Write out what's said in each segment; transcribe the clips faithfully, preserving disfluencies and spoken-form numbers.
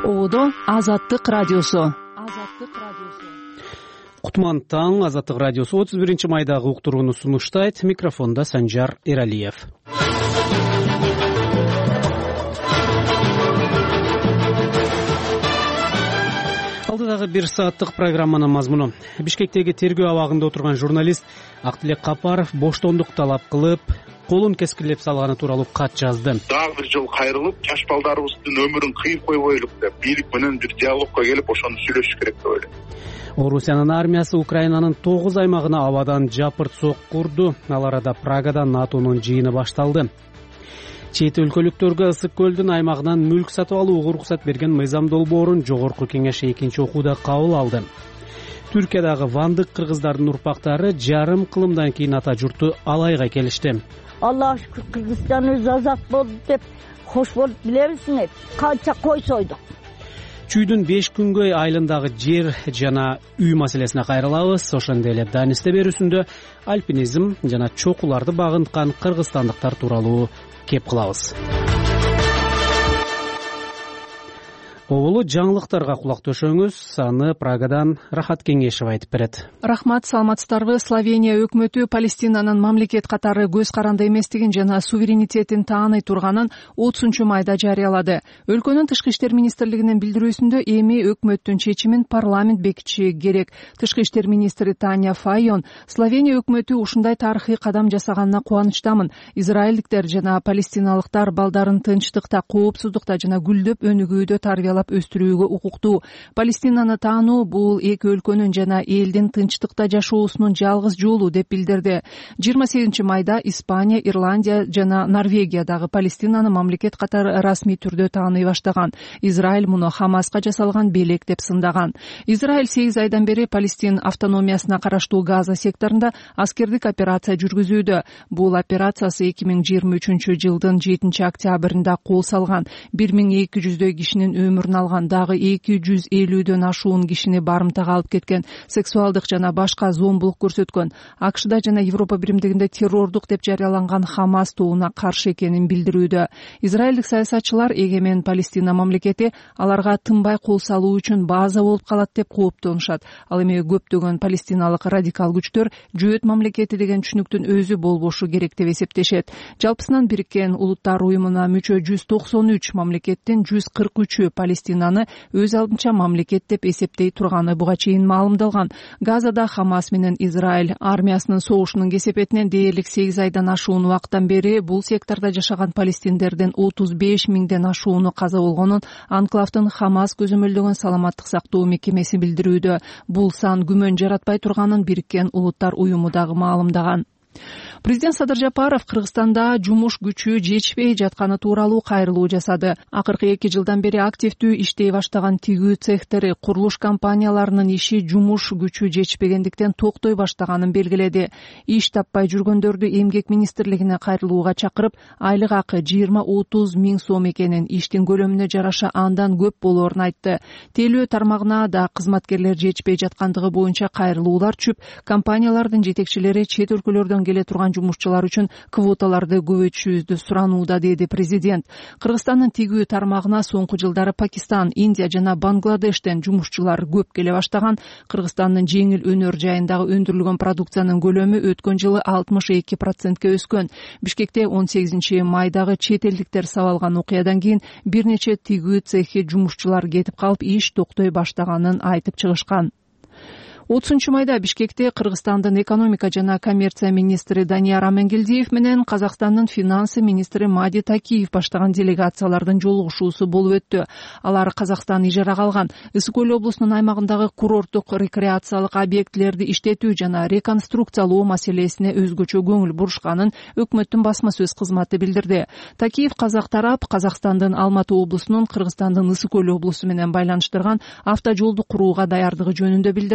Ободо Азаттык радиосу. Азаттык радиосу. Кутман таң, Азаттык радиосу отуз биринчи майдагы уктурууну сунуштайт. Микрофонда Санжар Эралиев. Алдыдагы бир сааттык программанын мазмуну. Бишкектеги тергөө абагында отурган журналист Актилек Капаров боштондук талап кылып, колун кескирлеп салганы тууралуу кат жазды. Дагы бир жолу кайрылып, жаш балдарыбыздын өмүрүн кыйып койбойлук деп, бийлик менен бир диалогко келип, ошону сүйлөшүш керек деп ойлойм. Орусиянын армиясы Украинанын тогуз аймагына абадан жапырт сокку урду. Ал арада Прагада НАТОнун жыйыны башталды. Чет өлкөлүктөргө Ысык көлдүн аймагынан мүлк сатып алууга уруксат берген мыйзам долбоорун Жогорку Кеңеш экинчи окууда кабыл алды. Түркиядагы вандык кыргыздардын урпактары жарым кылымдан кийин ата журту Алайга келишти. Аллах шүкүр, Кыргызстан өз азат болду деп кош болуп билебизби? Канча кой сойдук. Чүйдүн беш күнгөй айылындагы жер жана үй маселесине кайрылабыз. Ошондой эле Данисте берүүсүндө альпинизм жана чокуларды багынткан кыргызстандыктар тууралуу кеп кылабыз. Оболу жаңылыктарга кулак төшөңүз. Аны Прагадан Рахат Кеңешева айтып берет. Рахмат, саламатсыздарбы. Словения өкмөтү Палестинанын мамлекет катары көз каранды эместигин жана суверенитетин тааный турганын отузунчу майда жарыялады. Өлкөнүн тышкы иштер министрлигинин билдирүүсүндө эми өкмөттүн чечимин парламент бекитиши керек. Тышкы иштер министри Таня Файон Словения өкмөтү ушундай тарыхый кадам жасаганына кубанычтамын. Израилдиктер жана палестиналыктар балдарын тынчтыкта, коопсуздукта жана гүлдөп өнүгүүдө тарбиялап өстүрүүгө укуктуу. Палестинаны таануу бул эки өлкөнүн жана элдин тынчтыкта жашоосунун жалгыз жолу деп билдирди. жыйырма сегизинчи майда Испания, Ирландия жана Норвегиядагы Палестинаны мамлекет катары расмий түрдө тааный баштаган. Израиль муну Хамаска жасалган белек деп сындаган. Израиль сегиз айдан бери Палестин автономиясына караштуу Газа секторунда аскердик операция жүргүзүүдө. Бул операциясы эки миң жыйырма үчүнчү жылдын жетинчи октябрында кол салган. бир миң эки жүздөй кишинин өмүрүн алган, дагы эки жүз элүүдөн ашуун кишини барымтага алып кеткен, сексуалдык жана башка зомбулук көрсөткөн. АКШда жана Европа биримдигинде террордук деп жарыяланган Хамас тобуна каршы экенин билдирүүдө. Израилдик саясатчылар эгемен Палестина мамлекети аларга тынбай кол салуу үчүн база болуп калат деп кооптонушат. Ал эми көптөгөн палестиналык радикал күчтөр жөөт мамлекети деген түшүнүктүн өзү болбошу керек деп эсептешет. Жалпысынан Бириккен Улуттар уюмуна мүчө жүз токсон үч мамлекеттин жүз кырк үчү Палестинаны өз алдынча мамлекет деп эсептей турганы буга чейин маалымдалган. Газада Хамас менен Израиль армиясынын согушунун кесепетинен дээрлик сегиз айдан ашуун убакыттан бери бул сектордо жашаган палестиндердин отуз беш миңден ашууну каза болгонун анклавдын Хамас көзөмөлдөгөн саламаттык сактоо мекемеси билдирүүдө. Бул сан күмөн жаратпай турганын Бириккен Улуттар уюму дагы маалымдаган. Президент Садыр Жапаров Кыргызстанда жумуш күчү жетишпей жатканы тууралуу кайрылуу жасады. Акыркы эки жылдан бери активдүү иштей баштаган тигүү цехтери, курулуш компанияларынын иши жумуш күчү жетишпегендиктен токтой баштаганын белгиледи. Иш таппай жүргөндөрдү эмгек министрлигине кайрылууга чакырып, айлык акы жыйырма отуз миң сом экенин, иштин көлөмүнө жараша андан көп болоорун айтты. Тейлөө тармагына да кызматкерлер жетишпей жаткандыгы боюнча кайрылуулар чүп, компаниялардын жетекчилери чет өлкөлөрдөн келе турган жумушчулар үчүн квоталарды көбөйтүшүбүздү суранууда, деди президент. Кыргызстандын тигүү тармагына соңку жылдары Пакистан, Индия жана Бангладештен жумушчулар көп келе баштаган. Кыргызстандын жеңил өнөр жайындагы өндүрүлгөн продукциянын көлөмү өткөн жылы алтымыш эки процентке өскөн. Бишкекте он сегизинчи майдагы чет элдиктер сабалган окуядан кийин бир нече тигүү цехи жумушчулар кетип калып, иш токтой баштаганын айтып чыгышкан. отузунчу майда Бишкекте Кыргызстандын экономика жана коммерция министри Данияр Амангелдиев менен Казакстандын финансы министри Мади Такиев баштаган делегациялардын жолугушуусу болуп өттү. Алар Казакстан ижарага алган Ысык көл облусунун аймагындагы курорттук рекреациялык объектилерди иштетүү жана реконструкциялоо маселесине өзгөчө көңүл бурушканын өкмөттүн басма сөз кызматы билдирди. Такиев казак тарап Казакстандын Алматы облусунун Кыргызстандын Ысык көл облусу менен байланыштырган автожолду курууга даярдыгы жөнүндө билдирди.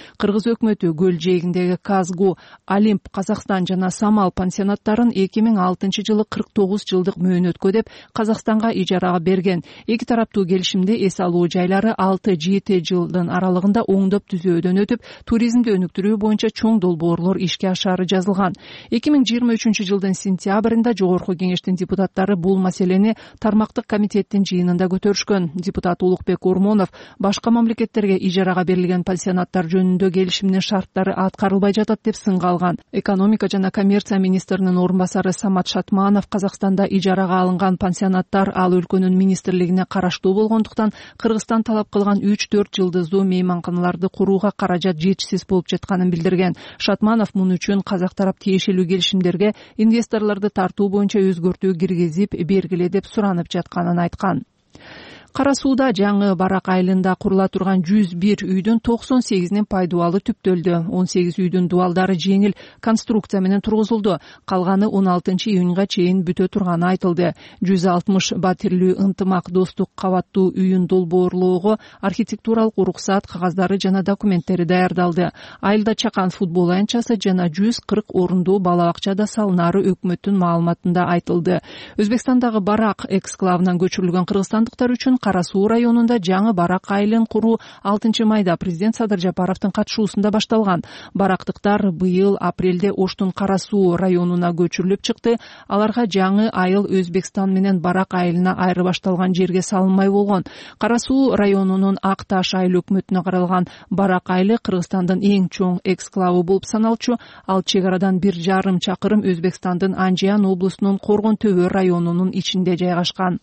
Кыргыз өкмөтү көл жээгиндеги Казгу, Олимп, Казакстан жана Самал пансионаттарын эки миң алтынчы жылы кырк тогуз жылдык мөөнөткө деп Казакстанга ижарага берген. Эки тараптуу келишимде эс алуу жайлары алты жети жылдын аралыгында оңдоп түзөөдөн өтүп, туризмди өнүктүрүү боюнча чоң долбоорлор ишке ашаары жазылган. эки миң жыйырма үчүнчү жылдын сентябрында Жогорку кеңештин депутаттары бул маселени тармактык комитеттин жыйынында көтөрүшкөн. Депутат Улукбек Ормонов башка мамлекеттерге ижарага берилген пансионаттар жөнүндө келишимдин шарттары аткарылбай жатат деп сынга алган. Экономика жана коммерция министринин орун басары Самат Шатманов Казакстанда ижарага алынган пансионаттар ал өлкөнүн министрлигине караштуу болгондуктан Кыргызстан талап кылган үч төрт жылдыздуу мейманканаларды курууга каражат жетишсиз болуп жатканын билдирген. Шатманов муну үчүн казак тарап тиешелүү келишимдерге инвесторлорду тартуу боюнча өзгөртүү киргизип бергиле деп суранып жатканын айткан. Кара Сууда жаңы Барак айылында курула турган жүз бир үйдүн токсон сегизинин пайдубалы түптөлдү. он сегиз үйдүн дубалдары жеңил конструкция менен тургузулду. Калганы он алтынчы июнга чейин бүтө турганы айтылды. жүз алтымыш батирлүү ынтымак достук кабаттуу үйүн долбоорлоого архитектуралык уруксаат кагаздары жана документтери даярдалды. Айылда чакан футбол аянтчасы жана жүз кырк орундуу бала бакча да салынары өкмөттүн маалыматында айтылды. Өзбекстандагы Барак эксклавынан көчүрүлгөн кыргызстандыктар үчүн Кара Суу районунда жаңы Барак айылын куруу алтынчы майда президент Садыр Жапаровдун катышуусунда башталган. Барактыктар быйыл апрелде Оштун Кара Суу районуна көчүрүлүп чыкты. Аларга жаңы айыл Өзбекстан менен Барак айылына айырбашталган жерге салынмай болгон. Кара Суу районунун Ак Таш айыл өкмөтүнө каралган Барак айылы Кыргызстандын эң чоң эксклавы болуп саналчу. Ал чек арадан бир жарым чакырым Өзбекстандын Анжиян облусунун Коргон Төбө районунун ичинде жайгашкан.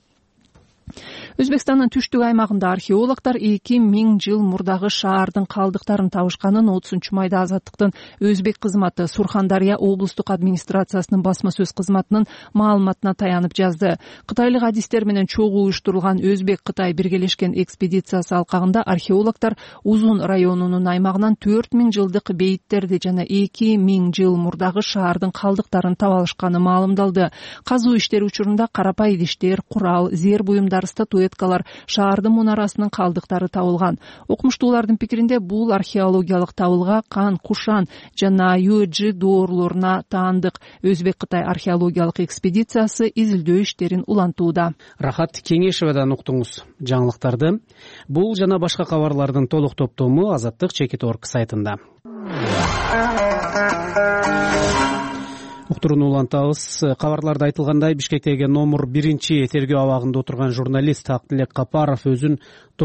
Өзбекстандын түштүк аймагында археологдор эки миң жыл мурдагы шаардын калдыктарын табышканын отузунчу майда Азаттыктын Өзбек кызматы Сурхандарья облустук администрациясынын басма сөз кызматынын маалыматына таянып жазды. Кытайлык адистер менен чогуу уюштурулган Өзбек-Кытай биргелешкен экспедициясы алкагында археологдор Узун районунун аймагынан төрт миң жылдык бейиттерди жана эки миң жыл мурдагы шаардын калдыктарын таба алышканы маалымдалды. Казуу иштери учурунда карапа идиштер, курал, зер буюмдар, статуэткалар, шаардын мунарасынын калдыктары табылган. Окумуштуулардын пикиринде бул археологиялык табылга Кан, Кушан жана Юэджи доорлоруна таандык. Өзбек-Кытай археологиялык экспедициясы изилдөө иштерин улантууда. Рахат Кеңешевадан уктуңуз жаңылыктарды. Бул жана башка кабарлардын толук топтому Азаттык чекит точка орг сайтында. Уктурууну улантабыз. Кабарларда айтылгандай, Бишкектеги номер биринчи тергөө абагында отурган журналист Актилек Капаров өзүн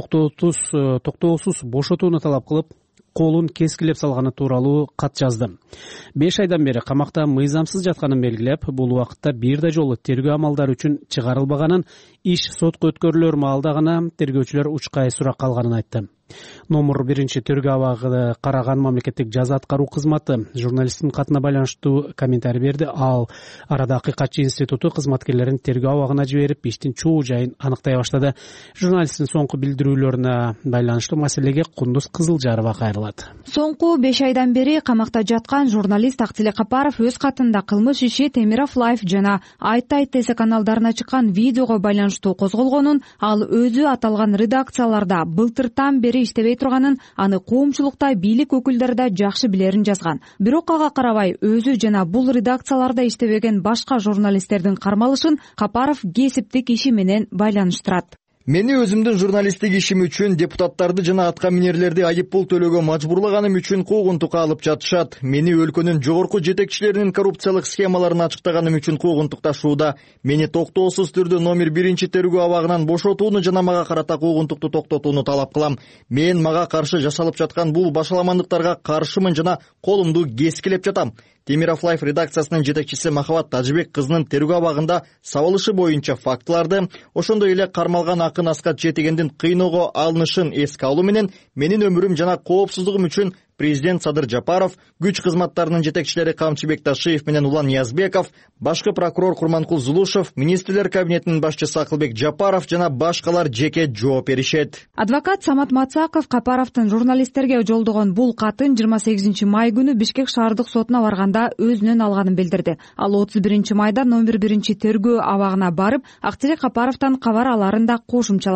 токтоосуз бошотууну талап кылып, колун кескилеп салганы тууралуу кат жазды. беш айдан бери камакта мыйзамсыз жатканын белгилеп, бул убакытта бир да жолу тергөө амалдары үчүн чыгарылбаганын, иш сотко өткөрүлөр маалда гана тергөөчүлөр учкай сурак калганын айтты. Номер биринчи тергөө абагы караган мамлекеттик жаза аткаруу кызматы журналисттин катына байланыштуу комментарий берди. Ал арада Акыйкатчы институту кызматкерлерин тергөө абагына жиберип, иштин чоо жайын аныктай баштады. Журналисттин соңку билдирүүлөрүнө байланыштуу маселеге Кундуз Кызылжарова кайрылат. Соңку беш айдан бери камакта жаткан журналист Актилек Капаров өз катында кылмыш иши Темиров Лайф жана Айт Айт Тесе каналдарына чыккан видеого байланыштуу козголгонун, ал өзү аталган редакцияларда былтыртан бери иштебей турганын, аны коомчулукта бийлик өкүлдөрү да жакшы билерин жазган. Бирок ага карабай өзү жана бул редакцияларда иштебеген башка журналисттердин кармалышын Капаров кесиптик иши менен байланыштырат. Мени өзүмдүн журналисттик ишим үчүн депутаттарды жана атка минерлерди айып пул төлөөгө мажбурлаганым үчүн куугунтукка алып жатышат. Мени өлкөнүн жогорку жетекчилеринин коррупциялык схемаларын ачыктаганым үчүн куугунтукташууда. Мени токтоосуз түрдө номер биринчи тергөө абагынан бошотууну жана мага карата куугунтукту токтотууну талап кылам. Мен мага каршы жасалып жаткан бул башаламандыктарга каршымын жана колумду кескилеп жатам. Темиров Лайф редакциясынын жетекчиси Махабат Тажыбек кызынын тергөө абагында сабылышы боюнча фактыларды, ошондой эле кармалган Акын Аскат Жетегендин кыйноого алынышын эске алуу менен менин өмүрүм жана коопсуздугум үчүн президент Садыр Жапаров, күч кызматтарынын жетекчилери Камчыбек Ташиев менен Улан Ниязбеков, башкы прокурор Курманкул Зулушев, министрлер кабинетинин башчысы Акылбек Жапаров жана башкалар жеке жооп беришет. Адвокат Самат Мацаков Капаровдун журналисттерге жолдогон бул катын жыйырма сегизинчи май күнү Бишкек шаардык сотуна барганда өзүнөн алганын билдирди. Ал отуз биринчи майда номер биринчи тергөө абагына барып, Актилек Капаровдон кабар аларын да кошумчалады.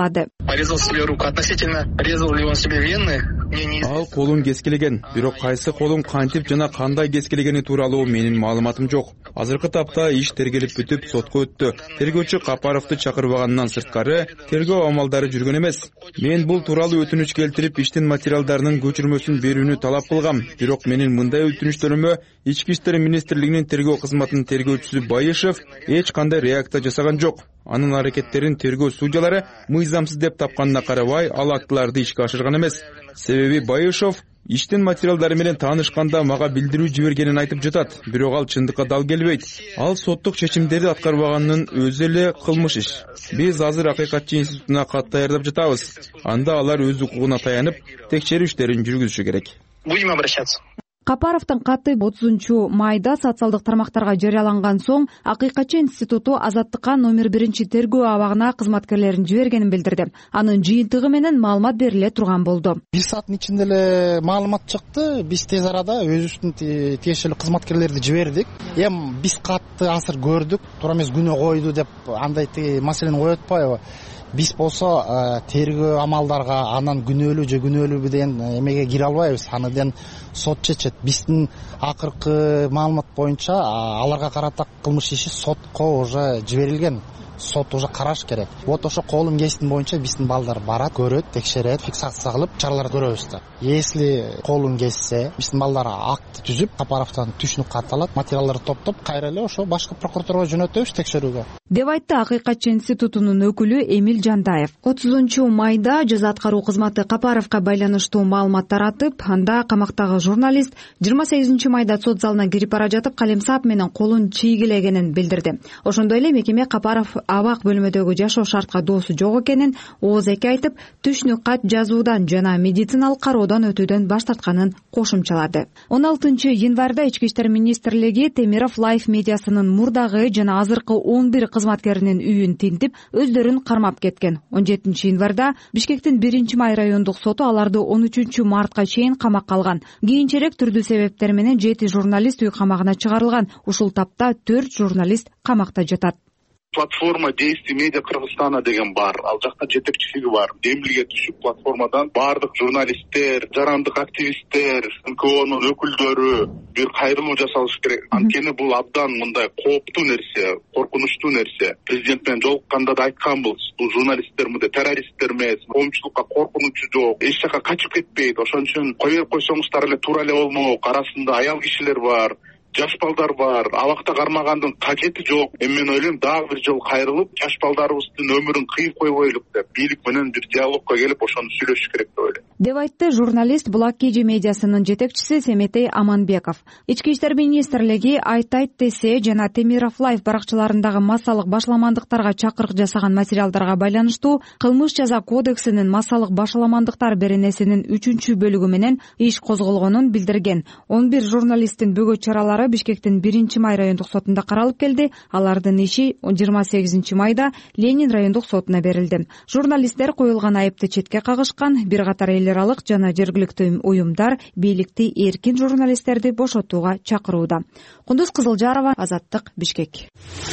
Порезал себе руку. Относительно резал ли он себе вены? Ал колун кескилеген, бирок кайсы колун кантип жана кандай кескилегени тууралуу менин маалыматым жок. Азыркы тапта иш тергелип бүтүп сотко өттү. Тергөөчү Капаровду чакырбагандан сырткары тергөө амалдары жүргөн эмес. Мен бул тууралуу өтүнүч келтирип иштин материалдарынын көчүрмөсүн берүүнү талап кылгам. Бирок менин мындай өтүнүчтөрүмө Ички иштер министрлигинин тергөө кызматынын тергөөчүсү Байышев эч кандай реакция жасаган жок. Анын аракеттерин тергөө судьялары мыйзамсыз деп тапканына карабай, ал актыларды ишке ашырган эмес. Себеби Байышев иштин материалдары менен таанышканда мага билдирүү жибергенин айтып жатат, бирок ал чындыкка дал келбейт. Ал соттук чечимдерди аткарбаганын өзү эле кылмыш иш. Биз азыр Акыйкатчы институтуна кат даярдап жатабыз. Анда алар өз укугуна таянып, текшерүү иштерин жүргүзүшү керек. Будем обращаться. Капаровдун каты отузунчу майда социалдык тармактарга жарыяланган соң Акыйкатчы институту азаттыкка номер биринчи тергөө абагына кызматкерлерин жибергенин билдирди. Анын жыйынтыгы менен маалымат бериле турган болду. Бир сааттын ичинде эле маалымат чыкты. Биз тез арада өзүбүздүн тиешелүү кызматкерлерди жибердик. Эми биз катты азыр көрдүк, туура эмес күнөө койду деп андай маселени коюп атпайбы? Биз болсо тергөө амалдарга анан күнөөлүү же күнөөлүүбү деген эмеге кире албайбыз. Андан сот чечет. Биздин акыркы маалымат боюнча аларга карата кылмыш иши сотко уже жиберилген. Сот уже караш керек. Вот ошо колун кестин боюнча биздин балдар барат, көрөт, текшерет, фиксация кылып чаралар көрөбүз да. Если колун кессе, биздин балдар акт түзүп, Капаровдон түшүнүк кат алат, материалдарды топтоп, кайра эле ошо башкы прокуратурага жөнөтөбүз текшерүүгө. Деп айтты Акыйкатчы институтунун өкүлү Эмил Жандаев. отузунчу майда жаза аткаруу кызматы Капаровго байланыштуу маалымат таратып, анда камактагы журналист жыйырма сегизинчи майда сот залына кирип бара жатып калемсап менен колун чийгилегенин билдирди. Ошондой эле мекеме Капаров абак бөлмөдөгү жашоо шартка доосу жок экенин ооз эки айтып, түшүнүк кат жазуудан жана медициналык кароодон өтүүдөн баш тартканын кошумчалады. он алтынчы январда Ички иштер министрлиги Темиров Лайф медиасынын мурдагы жана азыркы он бир кызматкеринин үйүн тинтип, өздөрүн кармап кеткен. он жетинчи январда Бишкектин биринчи май райондук соту аларды он үчүнчү мартка чейин камакка алган. Кийинчерээк түрдүү себептер менен жети журналист үй камагына чыгарылган. Ушул тапта төрт журналист камакта жатат. Платформа действий медиа Кыргызстана деген бар. Ал жакта жетекчиси бар. Демилге түшүп платформадан бардык журналисттер, жарандык активисттер, эн ка онун өкүлдөрү бир кайрылуу жасалыш керек. Анткени бул абдан мындай кооптуу нерсе, коркунучтуу нерсе. Президент менен жолукканда да айтканбыз. Бул журналисттер мындай террористтер эмес, коомчулукка коркунучу жок, эч жака качып кетпейт. Ошон үчүн кое берип койсоңуздар эле туура эле болмок. Арасында аял кишилер бар, жаш балдар бар. Абакта кармагандын кажети жок. Эми мен ойлойм, дагы бир жол кайрылып, жаш балдарыбыздын өмүрүн кыйып койбойлук деп, бийлик менен бир диалогко келип, ошону сүйлөшүш керек деп ойлойм. Деп айтты журналист Булак Кежи медиасынын жетекчиси Семетей Аманбеков. Ички иштер министрлиги Айтайт десе жана Темиров Лайф баракчаларындагы массалык башаламандыктарга чакырык жасаган материалдарга байланыштуу кылмыш жаза кодексинин массалык башаламандыктар беренесинин үчүнчү бөлүгү менен иш козголгонун билдирген. он бир журналисттин бөгөт чаралары Бишкектин биринчи май райондук сотунда каралып келди. Алардын иши жыйырма сегизинчи майда Ленин райондук сотуна берилди. Журналисттер коюлган айыпты четке кагышкан. Бир катар эл аралык жана жергиликтүү уюмдар бийликти эркин журналисттерди бошотууга чакырууда. Кундуз Кызылжарова, Азаттык, Бишкек.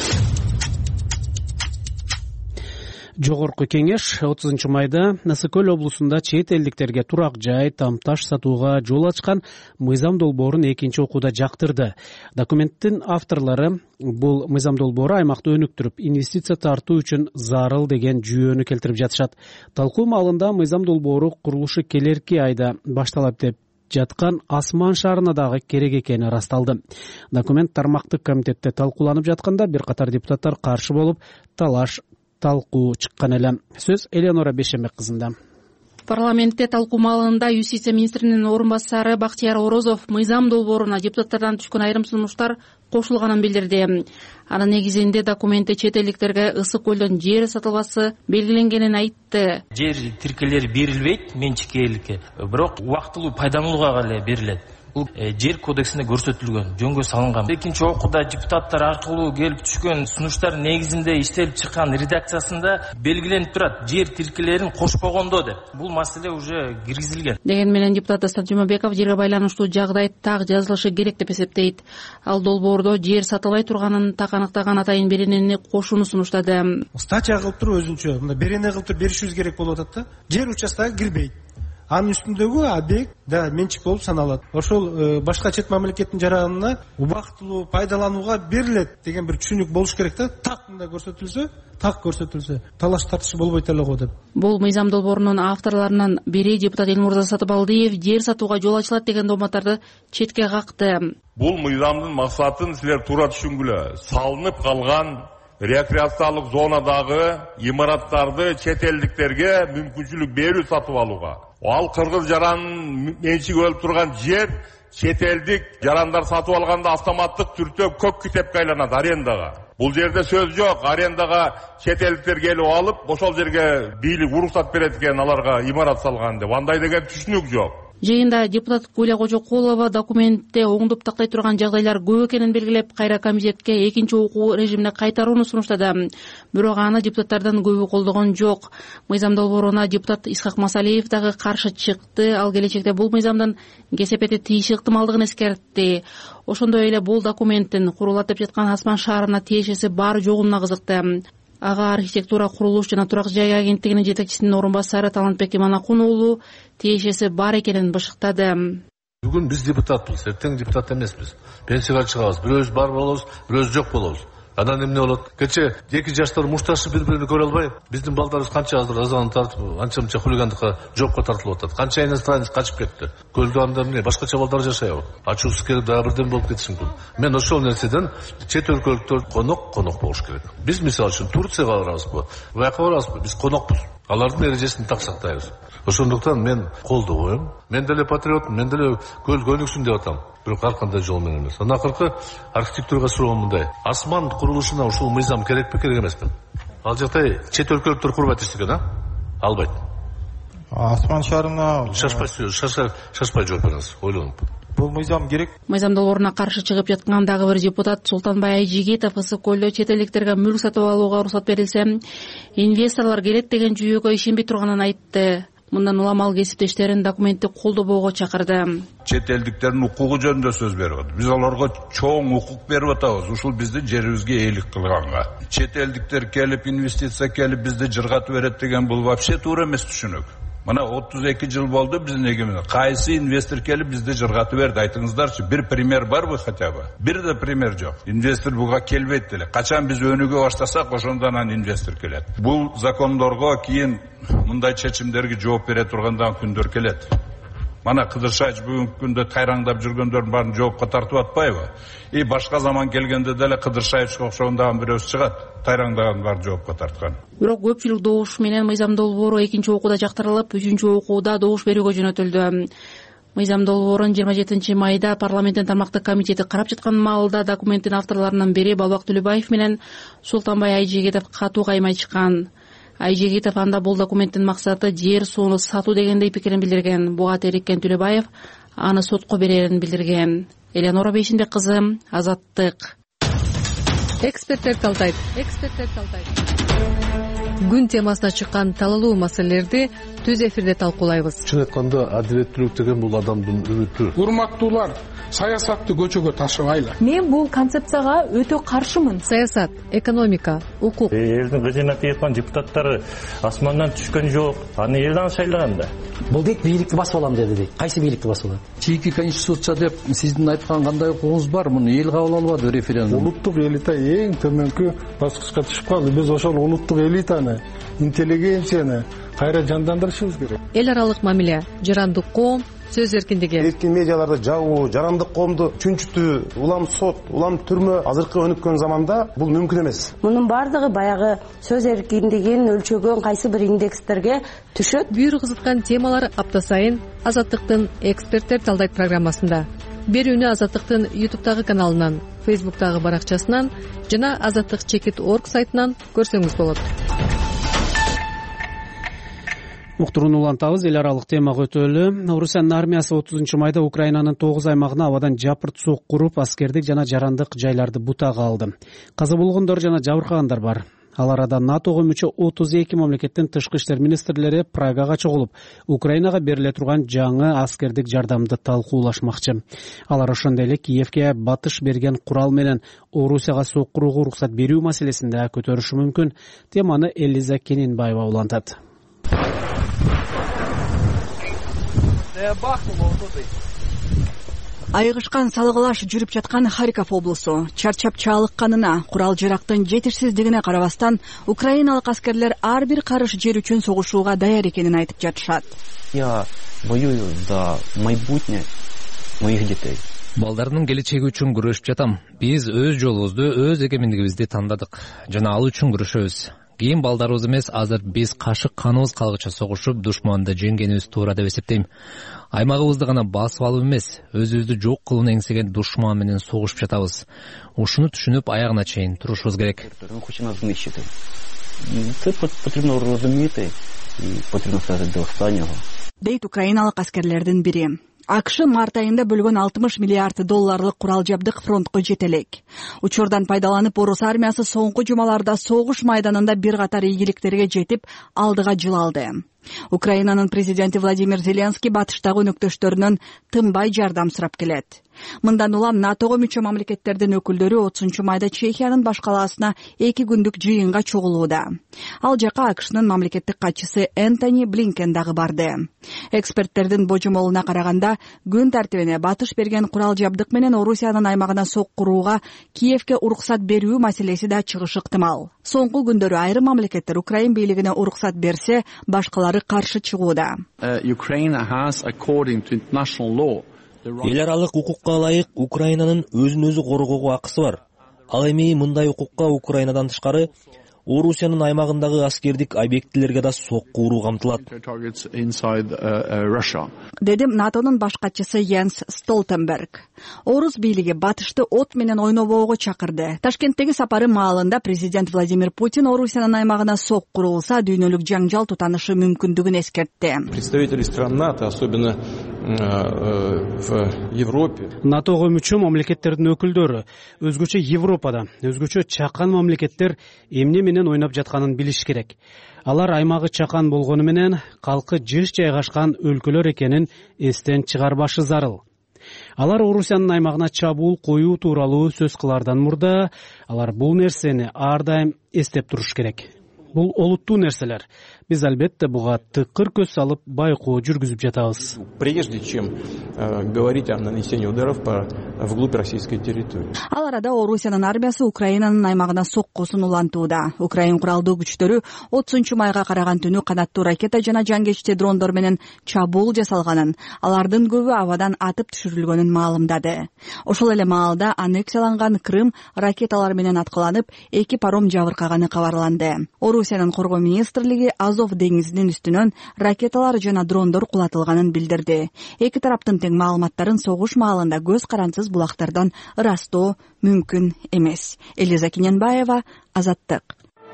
Жогорку кеңеш отузунчу майда Ысык Көл облусунда чет элдиктерге турак жай, тамташ сатууга жол ачкан мыйзам долбоорун экинчи окууда жактырды. Документтин авторлору бул мыйзам долбоору аймакты өнүктүрүп, инвестиция тартуу үчүн зарыл деген жүйөнү келтирип жатышат. Талкуу маалында мыйзам долбоору курулушу келерки айда башталат деп жаткан Асман шаарына дагы керек экени ырасталды. Документ тармактык комитетте талкууланып жатканда бир катар депутаттар каршы болуп, талаш талкуу чыккан эле. Сөз Эленора Бешембек кызында. Парламентте талкуу маалында юстиция министринин орун басары Бактияр Орозов мыйзам долбооруна депутаттардан түшкөн айрым сунуштар кошулганын билдирди. Анын негизинде документте чет элдиктерге Ысык Көлдөн жер сатылбасы белгиленгенин айтты. Жер тиркелери берилбейт менчикке элдикке, бирок убактылуу пайдаланууга эле берилет. бул жер кодексинде көрсөтүлгөн, жөнгө салынган. Экинчи окууда депутаттар аркылуу келип түшкөн сунуштар негизинде иштелип чыккан редакциясында белгиленип турат, жер тилкелерин кошпогондо деп. Бул маселе уже киргизилген. Деген менен депутат Дастан Жумабеков жерге байланыштуу жагдай так жазылышы керек деп эсептейт. Ал долбоордо жер сатылбай турганын так аныктаган атайын беренени кошууну сунуштады. Статья кылып туруп өзүнчө мына берене кылып туруп беришибиз керек болуп атат да. Жер участогуна кирбейт. Анын үстүндөгү объект да менчик болуп саналат. Ошол башка чет мамлекеттин жаранына убактылуу пайдаланууга берилет деген бир түшүнүк болуш керек да. Так мындай көрсөтүлсө, так көрсөтүлсө, талаш тартыш болбойт эле го деп. Бул мыйзам долбоорунун авторлорунун бири депутат Элмурза Сатыбалдиев жер сатууга жол ачылат деген дооматтарды четке какты. Бул мыйзамдын максатын силер туура түшүнгүлө. Салынып калган рекреациялык зонадагы имараттарды чет элдиктерге мүмкүнчүлүк берүү сатып алууга. Ал кыргыз жаранын менчиги болуп турган жер чет элдик жарандар сатып алганда автоматтык түрдө көк китепке айланат арендага. Бул жерде сөз жок. Арендага чет элдиктер келип алып, ошол жерге бийлик уруксат берет экен аларга имарат салган деп. Андай деген түшүнүк жок. Жыйында депутат Гүлия Кожокулова документте оңдуп тактай турган жагдайлар көп экенин белгилеп, кайра комитетке экинчи окуу режимине кайтарууну сунуштады. Бирок аны депутаттардан көбү колдогон жок. Мыйзам долбооруна депутат Исхак Масалиев дагы каршы чыкты. Ал келечекте бул мыйзамдын кесепети тийиши ыктымалдыгын эскертти. Ошондой эле бул документтин курулатып жаткан Асман шаарына тиешеси бар жогуна кызыкты. Ага архитектура, курулуш жана турак жай агенттигинин жетекчисинин орун басары Талантбек Иманакун уулу тиешеси бар экенин бышыктады. Бүгүн биз депутатпыз, эртең депутат эмеспиз. Пенсияга чыгабыз, бирөөбүз бар болобуз, бирөөбүз жок болобуз. Анан эмне болот? Кече эки жаштар мушташып бири-биrini көрө албай, биздин балдарыбыз канча азыр азан тартып, анча-мынча хулигандыкка жоопко тартылып атат. Канча иностранец качып кетти. Көлдө анда эмне башкача балдар жашайбы? Ачуусу келип дагы бирден болуп кетиши мүмкүн. Мен ошол нерседен чет өлкөлүктөр конок конок болуш керек. Биз мисалы үчүн Турцияга барабызбы? Бияка барабызбы? Биз конокпуз. Алардын эрежесин так сактайбыз. Ошондуктан мен колдобойм. Мен деле патриотмун, мен деле көл көнүксүн деп атам. Бирок ар кандай жол менен эмес. Анан акыркы архитектурага суроом мындай. Асман курулушуна ушул мыйзам керекпи, керек эмеспи? Ал жакта чет өлкөлүктөр курбайт эчтеке, а? Албайт. Асман шаарына шашпай шашпай жооп бериңиз, ойлонуп. Бул мыйзам керек. Мыйзам долбооруна каршы чыгып жаткан дагы бир депутат Султанбай Айжигитов ысык көлдө чет элдиктерге мүлк сатып алууга уруксат берилсе, инвесторлор келет деген жүйөгө ишенбей турганын айтты. Мындан улам ал кесиптештерин документти колдобоого чакырды. Чет элдиктердин укугу жөнүндө сөз берип атат. Биз аларга чоң укук берип атабыз. Ушул биздин жерибизге ээлик кылганга. Чет элдиктер келип инвестиция келип бизди жыргатып берет деген бул вообще туура эмес түшүнүк. Мына отуз эки жыл болду биздин эгемиздик. Кайсы инвестор келип бизди жыргатып берди? Айтыңыздарчы, бир пример барбы хотя бы? Бир да пример жок. Инвестор буга келбейт деле. Качан биз өнүгө баштасак, ошондон анан инвестор келет. Бул закондорго кийин мындай чечимдерге жооп бере тургандан күндөр келет. Мана Кыдыршайч бүгүнкү күндө тайраңдап жүргөндөрдүн баарын жоопко тартып атпайбы? И башка заман келгенде деле Кыдыршайчка окшогондагы бирөөсү чыгат. Тайраңдаган бар жоопко тарткан. Бирок көпчүлүк добуш менен мыйзам долбоору экинчи окууда жактырылып, үчүнчү окууда добуш берүүгө жөнөтүлдү. Мыйзам долбоорун жыйырма жетинчи майда парламенттин тармактык комитети карап жаткан маалда документтин авторлорунун бири Балбак Төлөбаев менен Султанбай Айжигитов катуу каймай чыккан. Айжигитов анда бул документтин максаты жер сууну сатуу дегендей пикирин билдирген. Буга териккен Төлөбаев аны сотко берерин билдирген. Элеонора Бейшинбек кызы, Азаттык. Эксперттер талдайт. Эксперттер талдайт. Күн темасына чыккан талалуу маселелерди түз эфирде талкуулайбыз. Чын айтканда адилеттүүлүк деген бул адамдын үмүтү. Урматтуулар, саясатты көчөгө ташыбайлы. Мен бул концепцияга өтө каршымын. Саясат, экономика, укук. Элдин кызына тиешкан депутаттары асмандан түшкөн жок. Аны элден шайлаган да. Бул дейт бийликти басып алам деди дейт. Кайсы бийликти басып алат? Чийки конституция деп сиздин айткан кандай укугуңуз бар? Муну эл кабыл албады референдум. Улуттук элита эң төмөнкү баскычка түшүп калды. Биз ошол улуттук элитаны, интеллигенцияны кайра жандандырышыбыз керек. Эл аралык мамиле, жарандык коом, сөз эркиндиги. Эркин медиаларды жабуу, жарандык коомду чүнчүтүү, улам сот, улам түрмө азыркы өнүккөн заманда бул мүмкүн эмес. Мунун бардыгы баягы сөз эркиндигин өлчөгөн кайсы бир индекстерге түшөт. Бүйүр кызыткан темалар апта сайын Азаттыктын эксперттер талдайт программасында. Берүүнү Азаттыктын ютубтагы каналынан, фейсбуктагы баракчасынан жана азаттык чекит точка орг сайтынан көрсөңүз болот. уктурууну улантабыз. Эл аралык темага өтөлү. Орусиянын армиясы отузунчу майда Украинанын тогуз аймагына абадан жапырт сок куруп, аскердик жана жарандык жайларды бутага алды. Каза болгондор жана жабыркагандар бар. Ал арада натого мүчө отуз эки мамлекеттин тышкы иштер министрлери Прагага чогулуп, Украинага бериле турган жаңы аскердик жардамды талкуулашмакчы. Алар ошондой эле Киевке батыш берген курал менен Орусияга сок курууга уруксат берүү маселесинде көтөрүшү мүмкүн. Теманы Элиза Кененбаева улантат. Айгышкан салгылаш жүрүп жаткан Харьков облусу чарчап чалыкканына, курал жарактын жетишсиздигине карабастан, украиналык аскерлер ар бир карыш жер үчүн согушууга даяр экенин айтып жатышат. Я воюю за майбутнє моих детей. Балдарымдын келечеги үчүн күрөшүп жатам. Биз өз жолубузду, өз эгемендигибизди тандадык жана ал үчүн күрөшөбүз. Кийин балдарыбыз эмес, азыр биз кашык каныбыз калгыча согушуп, душманды жеңгенибиз туура деп эсептейм. Аймагыбызды гана басып алып эмес, өзүбүздү жок кылууну эңсеген душман менен согушуп жатабыз. Ушуну түшүнүп, аягына чейин турушубуз керек. Дейт украиналык аскерлердин бири. АКШ март айында бөлгөн алтымыш миллиард долларлык курал жабдык фронтко жете элек. Учурдан пайдаланып, орус армиясы соңку жумаларда согуш майданында бир катар ийгиликтерге жетип, алдыга жыл алды. Украинанын президенти Владимир Зеленский батыштагы өнөктөштөрүнөн тынбай жардам сурап келет. Мындан улам натого мүчө мамлекеттердин өкүлдөрү отузунчу майда Чехиянын баш калаасына эки күндүк жыйынга чогулууда. Ал жака АКШнын мамлекеттик катчысы Энтони Блинкен дагы барды. Эксперттердин божомолуна караганда, күн тартибине батыш берген курал жабдык менен Орусиянын аймагына сок курууга Киевке уруксат берүү маселеси да чыгышы ыктымал. Соңку күндөрү айрым мамлекеттер Украин бийлигине уруксат берсе, башкалары каршы чыгууда. Эл аралык укукка ылайык Украинанын өзүн өзү коргоого акысы бар. Ал эми мындай укукка Украинадан тышкары Орусиянын аймагындагы аскердик объектилерге да сок куруу камтылат. Деди НАТОнун баш катчысы Йенс Столтенберг. Орус бийлиги батышты от менен ойнобоого чакырды. Ташкенттеги сапары маалында президент Владимир Путин Орусиянын аймагына сок курулса, дүйнөлүк жаңжал тутанышы мүмкүндүгүн эскертти. Представители стран НАТО, особенно в Европе. натого мүчө мамлекеттердин өкүлдөрү өзгөчө Европада, өзгөчө чакан мамлекеттер эмне менен ойноп жатканын билиш керек. Алар аймагы чакан болгону менен калкы жыш жайгашкан өлкөлөр экенин эстен чыгарбашы зарыл. Алар Орусиянын аймагына чабуул коюу тууралуу сөз кылардан мурда, алар бул нерсени ар дайым эстеп туруш керек. Бул олуттуу нерселер. Биз албетте буга тыкыр көз салып байкоо жүргүзүп жатабыз. Прежде чем говорить о нанесении ударов по вглубь российской территории. Ал арада Орусиянын армиясы Украинанын аймагына соккусун улантууда. Украин куралдуу күчтөрү отузунчу майга караган түнү канаттуу ракета жана жангечти дрондор менен чабуул жасалганын, алардын көбү абадан атып түшүрүлгөнүн маалымдады. Ошол эле маалда аннексияланган Крым ракеталар менен аткыланып, эки паром жабыркаганы кабарланды. Орусиянын коргоо министрлиги Азов деңизинин үстүнөн ракеталар жана дрондор кулатылганын билдирди. Эки тараптын тең маалыматтарын согуш маалында көз карансыз булактардан ырастоо мүмкүн эмес. Элиза Кененбаева, Азаттык.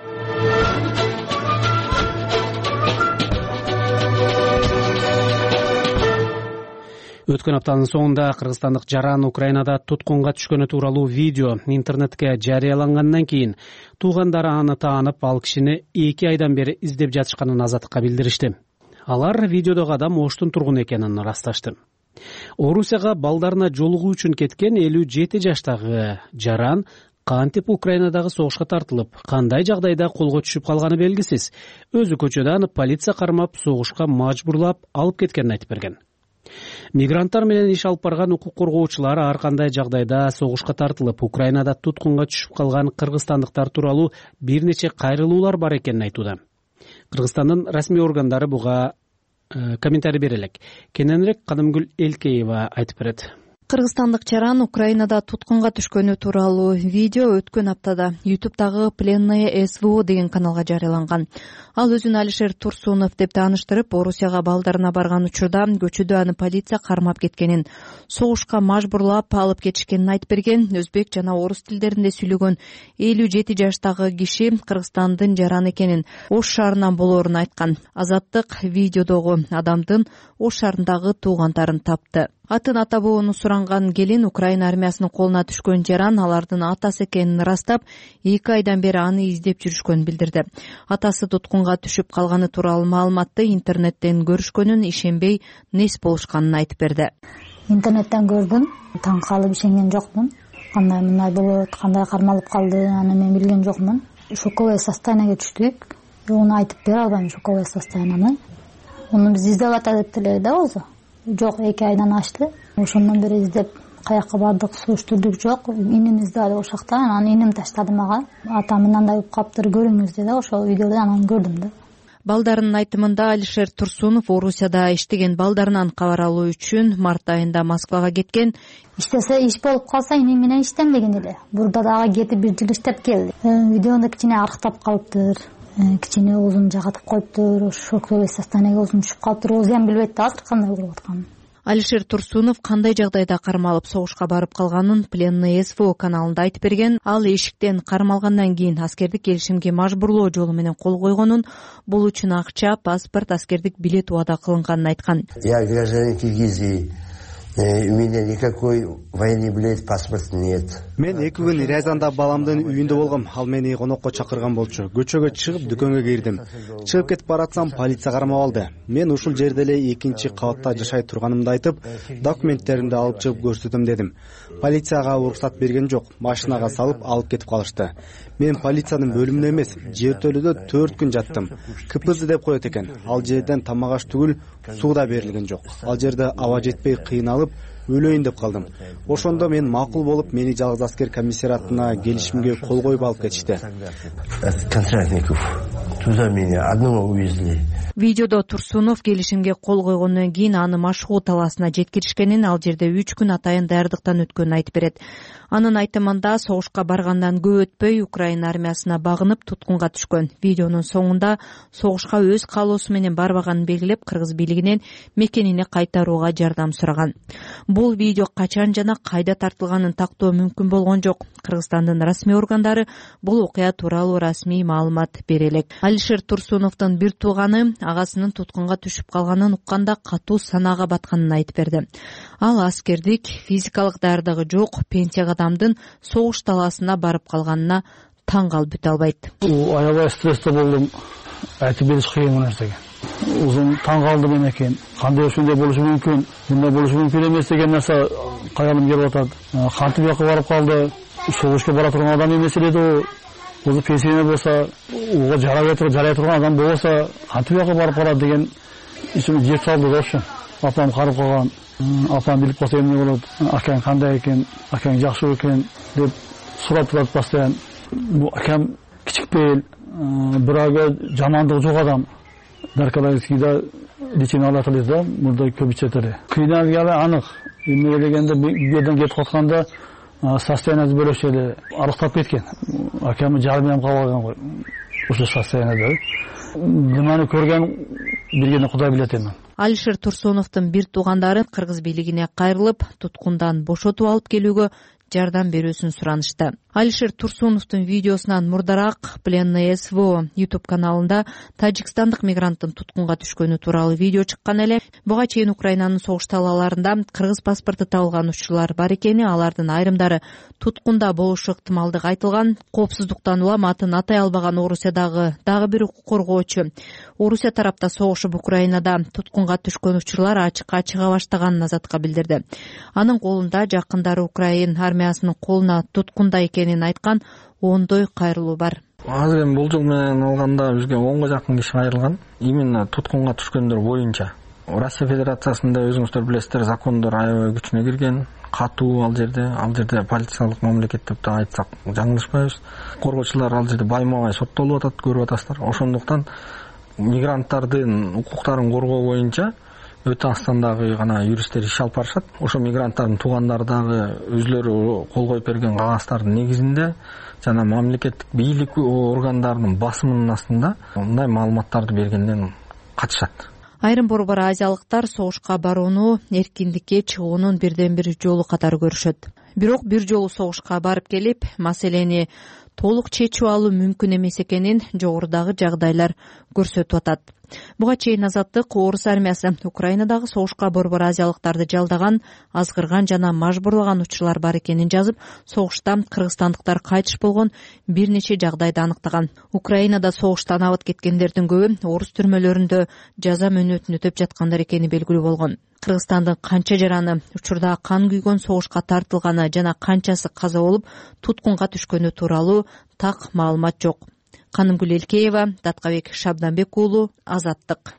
Өткөн аптанын соңунда кыргызстандык жаран Украинада туткунга түшкөнү тууралуу видео интернетке жарыялангандан кийин туугандары аны таанып, ал кишини эки айдан бери издеп жатышканын Азаттыкка билдиришти. Алар видеодогу адам Оштун тургуну экенин ырасташты. Орусияга балдарына жолугуу үчүн кеткен элүү жети жаштагы жаран кантип Украинадагы согушка тартылып, кандай жагдайда колго түшүп калганы белгисиз. Өзү көчөдөн полиция кармап, согушка мажбурлап алып кеткенин айтып берген. Мигранттар менен иш алып барган укук коргоочулар ар кандай жагдайда согушка тартылып, Украинада туткунга түшүп калган кыргызстандыктар тууралуу бир нече кайрылуулар бар экенин айтууда. Кыргызстандын расмий органдары буга комментарий бере элек. Кененирээк Кадымгүл Элкеева айтып берет. Кыргызстандык чаран Украинада туткунга түшкөнү тууралуу видео өткөн аптада ютубтагы Пленное СВО деген каналга жарыяланган. Ал өзүн Алишер Турсунов деп тааныштырып, Орусияга балдарына барган учурда көчөдө аны полиция кармап кеткенин, согушка мажбурлап алып кетишкенин айтып берген. Өзбек жана орус тилдеринде сүйлөгөн элүү жети жаштагы киши Кыргызстандын жараны экенин, Ош шаарынан болоорун айткан. Азаттык видеодогу адамдын Ош шаарындагы туугандарын тапты. Атын ата боону суранган келин Украина армиясынын колуна түшкөн жаран алардын атасы экенин ырастап, эки айдан бери аны издеп жүрүшкөнүн билдирди. Атасы туткунга түшүп калганы тууралуу маалыматты интернеттен көрүшкөнүн, ишенбей нес болушканын айтып берди. Интернеттен көрдүм, таң калып ишенген жокмун. Кандай мындай болот, кандай кармалып калды, аны мен билген жокмун. Шоковое состояниеге түштүк. Уну айтып бере албайм, шоковое состояниени. Уну биз издеп атат деле да өзү. Жок, эки айдан ашты. Ошондон бери издеп каяка бардык, суруштурдук жок. Инимизди али ошол жакта, анан иним таштады мага. Атам мындай болуп калыптыр, көрүңүз деди. Ошол видеодо анан көрдүм да. Балдарынын айтымында Алишер Турсунов Орусияда иштеген балдарынан кабар алуу үчүн март айында Москвага кеткен. Иштесе иш болуп калса иним менен иштемеген эле. Бурда дагы кетип бир жыл иштеп келди. Видеондо кичине арыктап калыптыр. Кичине оозун жагатып коюптур, шоковое состояниеге оозун түшүп калыптыр. Өзү эми билбейт да азыр кандай болуп атканын. Алишер Турсунов кандай жагдайда кармалып согушка барып калганын Пленное СВО каналында айтып берген. Ал эшиктен кармалгандан кийин аскердик келишимге мажбурлоо жолу менен кол койгонун, бул үчүн акча, паспорт, аскердик билет убада кылынганын айткан. Я гражданин Киргизии. У меня никакой военный билет, паспорт нет. Мен эки күн Рязанда баламдын үйүндө болгом. Ал мени конокко чакырган болчу. Көчөгө чыгып дүкөнгө кирдим. Чыгып кетип баратсам полиция кармап алды. Мен ушул жерде эле экинчи кабатта жашай турганымды айтып, документтеримди алып чыгып көрсөтөм дедим. Полицияга уруксат берген жок. Машинага салып алып кетип калышты. Мен полициянын бөлүмүндө эмес, жертөлөдө төрт күн жаттым. КПЗ деп коет экен. Ал жерден тамак аш түгүл, суу да берилген жок. Ал жерде аба жетпей кыйналып өлөйүн деп калдым. Ошондо мен макул болуп, мени жалгыз аскер комиссариатына келишимге кол коюп алып кетишти. Контрактников туда меня одного увезли. Видеодо Турсунов келишимге кол койгондон кийин аны Машуу талаасына жеткиришкенин, ал жерде үч күн атайын даярдыктан өткөнүн айтып берет. Анын айтымында согушка баргандан көп өтпөй Украина армиясына багынып туткунга түшкөн. Видеонун соңунда согушка өз каалоосу менен барбаганын белгилеп, кыргыз бийлигинен мекенине кайтарууга жардам сураган. Бул видео качан жана кайда тартылганын тактоо мүмкүн болгон жок. Кыргызстандын расмий органдары бул окуя тууралуу расмий маалымат бере элек. Алишер Турсуновдун бир тууганы агасынын туткунга түшүп калганын укканда катуу санаага батканын айтып берди. Ал аскердик, физикалык даярдыгы жок пенсияга адамдын согуш талаасына барып калганына таң калып бүтө албайт. Аябай стрессте болдум. Айтып бериш кыйын нерсе. Узун таң калдым мен экен. Кандай ушундай болушу мүмкүн, мындай болушу мүмкүн эмес деген нерсе каялым келип атат. Кантип жака барып калды? Согушка бара турган адам эмес эле. Өзү пенсияда болсо, уга жарабай турган, жарай турган адам болсо, кантип жака барып калат деген ишим жеп салды да ошо. Апам карып калган. Апам билип калса эмне болот? Акаң кандай экен? Акаң жакшы экен деп сурап турат постоянно. Бу акам кичикпейил, бирок жамандыгы жок адам. Наркологическийда лечение алат эле да, мурда көп ичет эле. Кыйналганы анык. Эмне дегенде бу жерден кетип катканда состояниясы бөлөкчө эле арыктап кеткен. Акамы жарымы калган го. Ошо состояниеда. Немени көргөн биргени Кудай билет эми. Алишер Турсуновдун бир туугандары кыргыз бийлигине кайрылып, туткундан бошотуп алып келүүгө жардам берүүсүн суранышты. Алишер Турсуновдун видеосунан мурдараак Пленное СВО YouTube каналында тажикстандык мигранттын туткунга түшкөнү тууралуу видео чыккан эле. Буга чейин Украинанын согуш талааларында кыргыз паспорту табылган учурлар бар экени, алардын айрымдары туткунда болушу ыктымалдыгы айтылган. Коопсуздуктан улам атын атай албаган Орусиядагы дагы бир укук коргоочу Орусия тарапта согушуп Украинада туткунга түшкөн учурлар ачыкка чыга баштаганын Азатка билдирди. Анын колунда жакындары Украин армиясынын колуна туткунда экенин айткан ондой кайрылуу бар. Азыр эми бул жыл менен алганда бизге онго жакын киши кайрылган. Именно туткунга түшкөндөр боюнча. Россия Федерациясында өзүңүздөр билесиздер, закондор аябай күчүнө кирген. Катуу ал жерде, ал жерде полициялык мамлекет деп да айтсак жаңылышпайбыз. Коргоочулар ал жерде байма-бай соттолуп атат, көрүп атасыздар. Ошондуктан мигранттардын укуктарын коргоо боюнча өтө аз сандагы гана юристтер иш алып барышат. Ошо мигранттардын туугандары дагы өзлөрү кол коюп берген кагаздардын негизинде жана мамлекеттик бийлик органдарынын басымынын астында мындай маалыматтарды бергенден качышат. Айрым борбор азиялыктар согушка барууну эркиндикке чыгуунун бирден бир жолу катары көрүшөт. Бирок бир жолу согушка барып келип, маселени толук чечип алуу мүмкүн эмес экенин жогорудагы жагдайлар көрсөтүп атат. Буга чейин Азаттык Орус армиясы Украинадагы согушка борбор азиялыктарды жалдаган, азгырган жана мажбурлаган учурлар бар экенин жазып, согушта кыргызстандыктар кайтыш болгон бир нече жагдайды аныктаган. Украинада согуштан абыт кеткендердин көбү орус түрмөлөрүндө жаза мөөнөтүн өтөп жаткандар экени белгилүү болгон. Кыргызстандын канча жараны учурда кан күйгөн согушка тартылганы жана канчасы каза болуп туткунга түшкөнү тууралуу так маалымат жок. Канымгүл Элкеева, Таткабек Шабданбек уулу, Азаттык.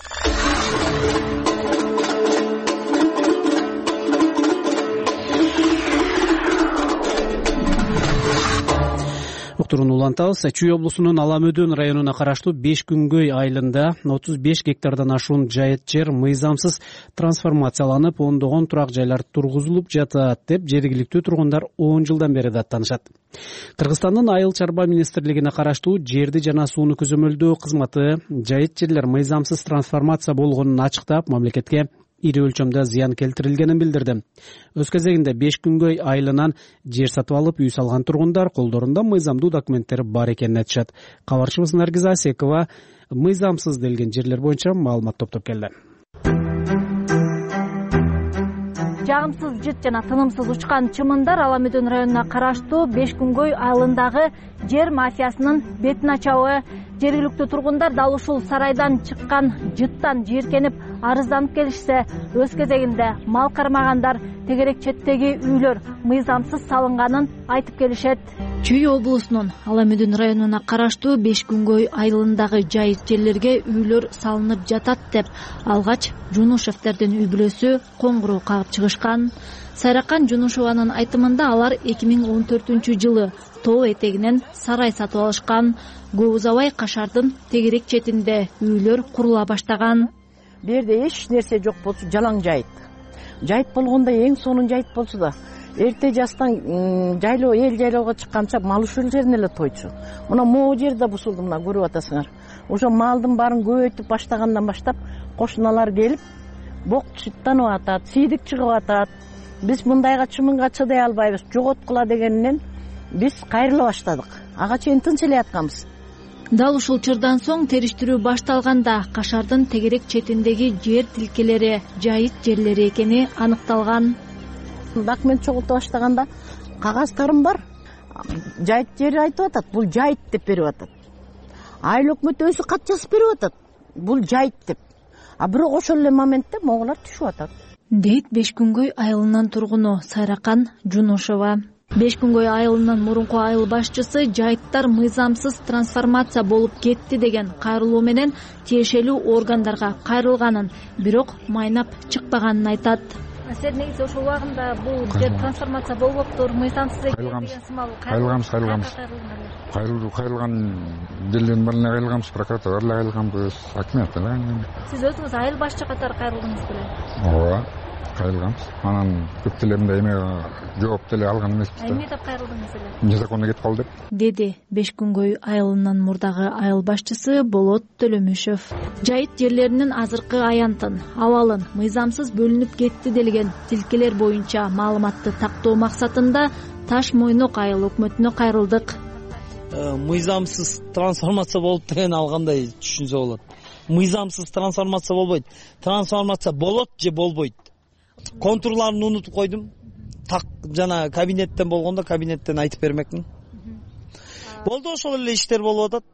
Уктуруну улантабыз. Чүй облусунун Ала Мөдөн районуна караштуу беш күнгөй айылында отуз беш гектардан ашуун жайыт жер мыйзамсыз трансформацияланып, ондогон турак жайлар тургузулуп жатат деп жергиликтүү тургундар он жылдан бери даттанышат. Кыргызстандын Айыл чарба министрлигине караштуу жерди жана сууну көзөмөлдөө кызматы жайыт жерлер мыйзамсыз трансформация болгонун ачыктап, мамлекетке ири өлчөмдө зыян келтирилгенин билдирди. Өз кезегинде беш күнгөй айылынан жер сатып алып үй салган тургундар колдорунда мыйзамдуу документтер бар экенин айтышат. Кабарчыбыз Наргиза Асекова мыйзамсыз делген жерлер боюнча маалымат топтоп келди. Жагымсыз жыт жана тынымсыз учкан чымындар Ала Мөдөн районуна караштуу беш күнгөй айылындагы жер мафиясынын бетин ачабы. Жергиликтүү тургундар дал ушул сарайдан чыккан жыттан жийиркенип арызданып келишсе, өз кезегинде мал кармагандар тегерек четтеги үйлөр мыйзамсыз салынганын айтып келишет. Чүй облусунун Ала Мөдөн районуна караштуу беш күнгөй айылындагы жайыт жерлерге үйлөр салынып жатат деп алгач Жунушевтердин үй бүлөсү коңгуроо кагып чыгышкан. Сайракан Жунушеванын айтымында алар эки миң он төртүнчү жылы тоо этегинен сарай сатып алышкан. Көп узабай Кашардын тегерек четинде үйлөр курула баштаган. Бу жерде эч нерсе жок болчу, жалаң жайыт. Жайыт болгондо эң сонун жайыт болчу да, эрте жастан жайлоо эл жайлоого чыкканча мал ушул жерден эле тойчу. Мына могу жерде бусулду, мына көрүп атасыңар. Ошо малдын баарын көбөйтүп баштагандан баштап кошуналар келип бок чыттанып атат, сийдик чыгып атат. Биз мындайга чымынга чыдай албайбыз, жоготкула дегенинен биз кайрыла баштадык. Ага чейин тынч эле ятканбыз. Дал ушул чырдан соң териштирүү башталганда Кашардын тегерек четиндеги жер тилкелери жайыт жерлери экени аныкталган. Документ чогулта баштаганда кагаздарым бар. Жайыт жери айтып атат, бул жайыт деп берип атат. Айыл өкмөт өзү кат жазып берип атат, бул жайыт деп. А бирок ошол эле моментте моңолор түшүп атат. Дейт беш күнгөй айылынын тургуну Сайракан Жунушева. Беш күнгөй айылынын мурунку айыл башчысы жайыттар мыйзамсыз трансформация болуп кетти деген кайрылуу менен тиешелүү органдарга кайрылганын, бирок майнап чыкпаганын айтат. Сиз негизи ошол убагында бул жер трансформация болуптур, мыйзамсыз экен деген сымал кайрылганбыз, кайрылганбыз. Кайрылуу кайрылган делдин баарына кайрылганбыз, прокуратурага кайрылганбыз, акиматка. Сиз өзүңүз айыл башчы катары кайрылдыңыз беле? Ооба, кайрылганбыз. Анан көп деле мындай эме жооп деле алган эмеспиз да. Эмне деп кайрылдыңыз эле? Незаконно кетип калды деп. Деди беш күнгөй айылынын мурдагы айыл башчысы Болот Төлөмүшев. Жайыт жерлеринин азыркы аянтын, абалын мыйзамсыз бөлүнүп кетти делген тилкелер боюнча маалыматты тактоо максатында Таш Мойнок айыл өкмөтүнө кайрылдык. Мыйзамсыз трансформация болуп деген алгандай түшүнсө болот. Мыйзамсыз трансформация болбойт. Трансформация болот же болбойт. Контурларын унутуп койдум. Так жана кабинеттен болгондо кабинеттен айтып бермекмин. Болду, ошол эле иштер болуп атат.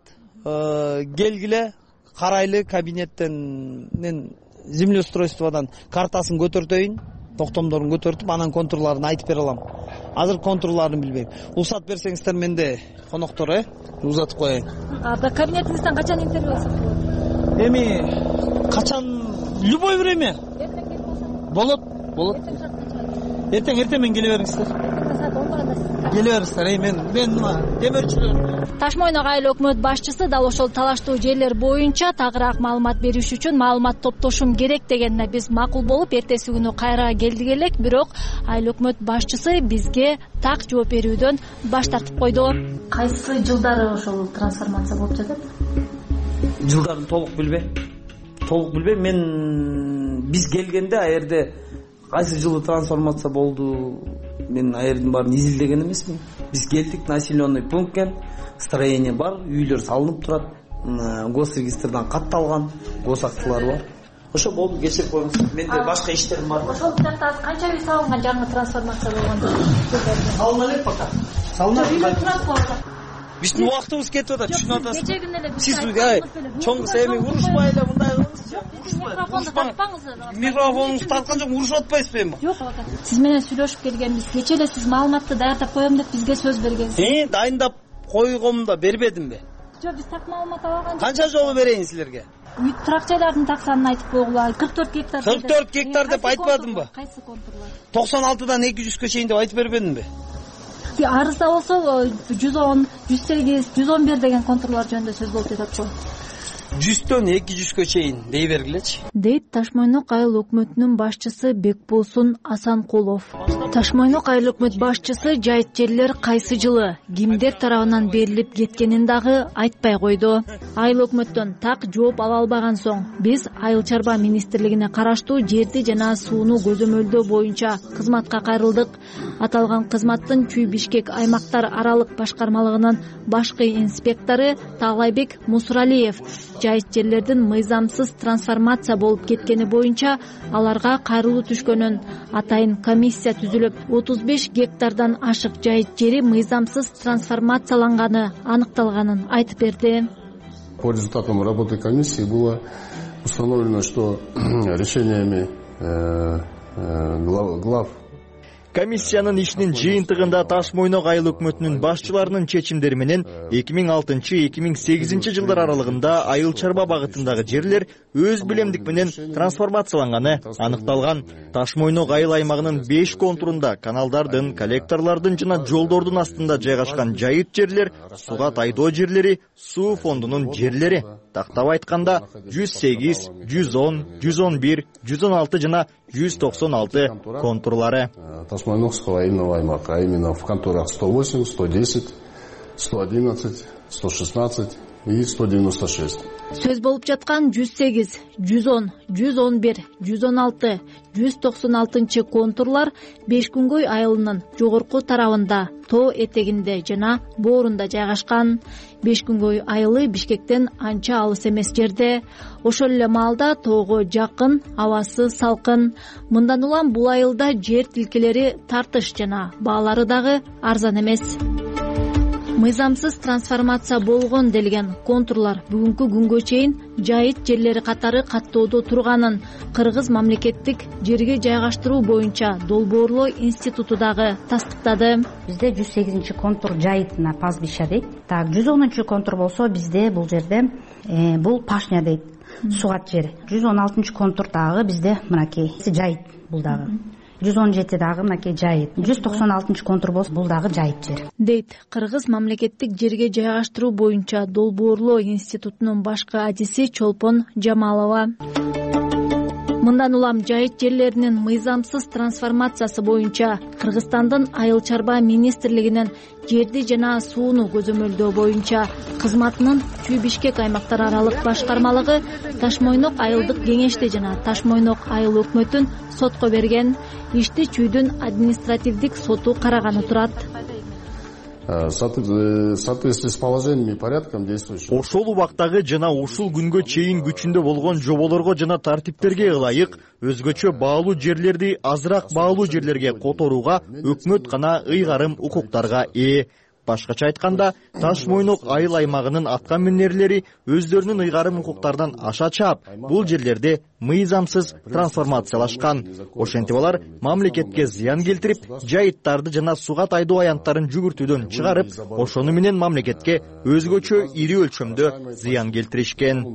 Келгиле, карайлы, кабинеттен землеустройстводан картасын көтөртөйүн, токтомдорун көтөртүп, анан контурларын айтып бере алам. Азыр контурларын билбейм. Уруксат берсеңиздер менде коноктор, э, узатып коеюн. А кабинетиңизден качан интервью алсак болот? Эми качан, любой время. Болот, болот. Эртең эртең менен келе бериңиздер. келе берсиңер, эй мен мен мына темирчилер. Таш Мойнок айыл өкмөт башчысы дал ошол талаштуу жерлер боюнча тагыраак маалымат бериш үчүн маалымат топтошум керек дегенине биз макул болуп эртеси күнү кайра келдик элек, бирок айыл өкмөт башчысы бизге так жооп берүүдөн баш тартып койду. Кайсы жылдары ошол трансформация болуп жатат? Жылдарын толук билбейм. Толук билбейм. Мен биз келгенде а жерде кайсы жылы трансформация болду, мен а жердин баарын изилдеген эмесмин. Биз келдик, населенный пунктке, строение бар, үйлөр салынып турат, госрегистрдан катталган, гос актылары бар. Ошо болду, кечирип коюңуз. Менде башка иштерим бар. Ошол китапта канча үй салынган жаңы трансформация болгондо? Салына элек пока. Салына. Үйлөр турат болду. Биздин убактыбыз кетип атат, түшүнүп атасыз. Кече күнү эле сиз чоң эми урушпай эле мындай кылыңызчы. Микрофонду тартпаңыз. Микрофонуңузду тарткан жок, урушуп атпайсызбы эми? Жок, сиз менен сүйлөшүп келгенбиз. Кече эле сиз маалыматты даярдап коем деп бизге сөз бергенсиз. Э, дайындап койгом да бербедимби? Жок, биз так маалымат алган. Канча жолу берейин силерге? Үй турак жайлардын так санын айтып койгула. кырк төрт гектар. кырк төрт гектар деп айтпадымбы? Кайсы контурлар? токсон алтыдан эки жүзгө чейин деп айтып бербедимби? Арызда болсо жүз он, жүз сегиз, жүз он бир деген контурлар жөнүндө сөз болуп жатат го. жүздөн эки жүзгө чейин дей бергилечи. Дейт Таш Мойнок айыл өкмөтүнүн башчысы Бекболсун Асанкулов. Таш Мойнок айыл өкмөт башчысы жайыт жерлер кайсы жылы кимдер тарабынан берилип кеткенин дагы айтпай койду. Айыл өкмөттөн так жооп ала албаган соң биз Айыл чарба министрлигине караштуу жерди жана сууну көзөмөлдөө боюнча кызматка кайрылдык. Аталган кызматтын Чүй Бишкек аймактар аралык башкармалыгынын башкы инспектору Таалайбек Мусуралиев жайыт жерлердин мыйзамсыз трансформация болуп кеткени боюнча аларга кайрылуу түшкөнүн, атайын комиссия түзүлүп, отуз беш гектардан ашык жайыт жери мыйзамсыз трансформацияланганы аныкталганын айтып берди. По результатам работы комиссии было установлено, что решениями глав Комиссиянын ишинин жыйынтыгында Таш Мойнок айыл өкмөтүнүн башчыларынын чечимдери менен эки миң алтынчы эки миң сегизинчи жылдар аралыгында айыл чарба багытындагы жерлер өз билемдик менен трансформацияланганы аныкталган. Таш Мойнок айыл аймагынын беш контурунда каналдардын, коллекторлордун жана жолдордун астында жайгашкан жайыт жерлер, сууга тайдоо жерлери, суу фондунун жерлери. Тактап айтканда жүз сегиз, жүз он, жүз он бир, жүз он алты жана жүз токсон алты контурлары. Ташмойнокского айылного аймака, а именно в контурах сто восемь, сто десять, сто одиннадцать, сто шестнадцать и сто девяносто шесть. Сөз болуп жаткан жүз сегиз, жүз он, жүз он бир, жүз он алты, жүз токсон алтынчы контурлар Бешкүнгөй айылынын жогорку тарабында, тоо этегинде жана боорунда жайгашкан. Бешкүнгөй айылы Бишкектен анча алыс эмес жерде. Ошол эле маалда тоого жакын, абасы салкын. Мындан улам бул айылда жер тилкелери тартыш жана баалары дагы арзан эмес. Мыйзамсыз трансформация болгон делген контурлар бүгүнкү күнгө чейин жайыт жерлери катары каттоодо турганын Кыргыз мамлекеттик жерге жайгаштыруу боюнча долбоорлоо институту дагы тастыктады. Бизде жүз сегизинчи контур жайытына пастбища дейт. Так, жүз онунчу контур болсо бизде бул жерде э, бул пашня дейт. Сугат жери. жүз он алтынчы контур дагы бизде мынакей жайыт бул дагы. жүз он жети дагы мынакей жайыт. жүз токсон алтынчы контур болсо бул дагы жайыт жер. Дейт Кыргыз мамлекеттик жерге жайгаштыруу боюнча долбоорлоо институтунун башкы адиси Чолпон Жамалова. Мындан улам жайыт жерлеринин мыйзамсыз трансформациясы боюнча Кыргызстандын Айыл чарба министрлигинин жерди жана сууну көзөмөлдөө боюнча кызматынын Чүй Бишкек аймактар аралык башкармалыгы Таш Мойнок айылдык кеңешти жана Таш Мойнок айыл өкмөтүн сотко берген. Ишти Чүйдүн административдик соту караганы турат. В соответствии с положениями и порядком действующим. Ошол убактагы жана ушул күнгө чейин күчүндө болгон жоболорго жана тартиптерге ылайык өзгөчө баалуу жерлерди азыраак баалуу жерлерге которууга өкмөт гана ыйгарым укуктарга ээ. Башкача айтканда, Таш Мойнок айыл аймагынын аткан минерлери өздөрүнүн ыйгарым укуктардан аша чаап, бул жерлерди мыйзамсыз трансформациялашкан. Ошентип алар мамлекетке зыян келтирип, жайыттарды жана суга тайдоо аянттарын жүгүртүүдөн чыгарып, ошону менен мамлекетке өзгөчө ири өлчөмдө зыян келтиришкен.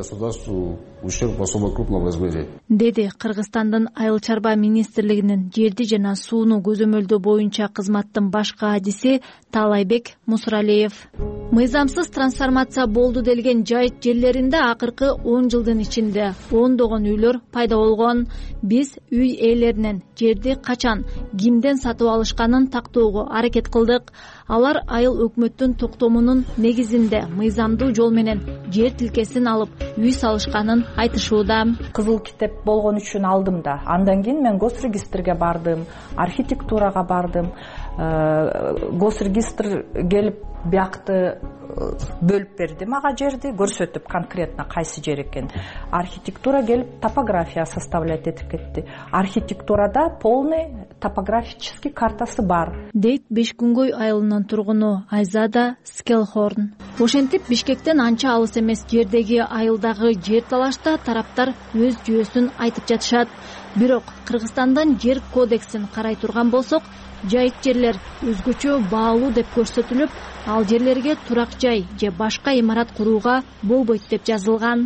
Деди Кыргызстандын айыл чарба министрлигинин жерди жана сууну көзөмөлдөө боюнча кызматтын баш каадиси Таалайбек Мусуралиев. Мыйзамсыз трансформация болду делген жайыт жерлеринде акыркы он жылдын ичинде ондогон үйлөр пайда болгон. Биз үй ээлеринен жерди качан, кимден сатып алышканын тактоого аракет кылдык. Алар айыл өкмөттүн токтомунун негизинде мыйзамдуу жол менен жер тилкесин алып, үй салышканын айтышууда. Кызыл китеп болгон үчүн алдым да. Андан кийин мен госрегистрге бардым, архитектурага бардым. Госрегистр келип биякты бөлүп берди мага жерди, көрсөтүп конкретно кайсы жер экен. Архитектура келип топография составлять этип кетти. Архитектурада полный топографический картасы бар. Дейт Бешкүнгөй айылынын тургуну Айзада Скелхорн. Ошентип Бишкектен анча алыс эмес жердеги айылдагы жер талашта тараптар өз жүйөсүн айтып жатышат. Бирок Кыргызстандан жер кодексин карай турган болсок, жайыт жерлер өзгөчө баалуу деп көрсөтүлүп, ал жерлерге турак жай же башка имарат курууга болбойт деп жазылган.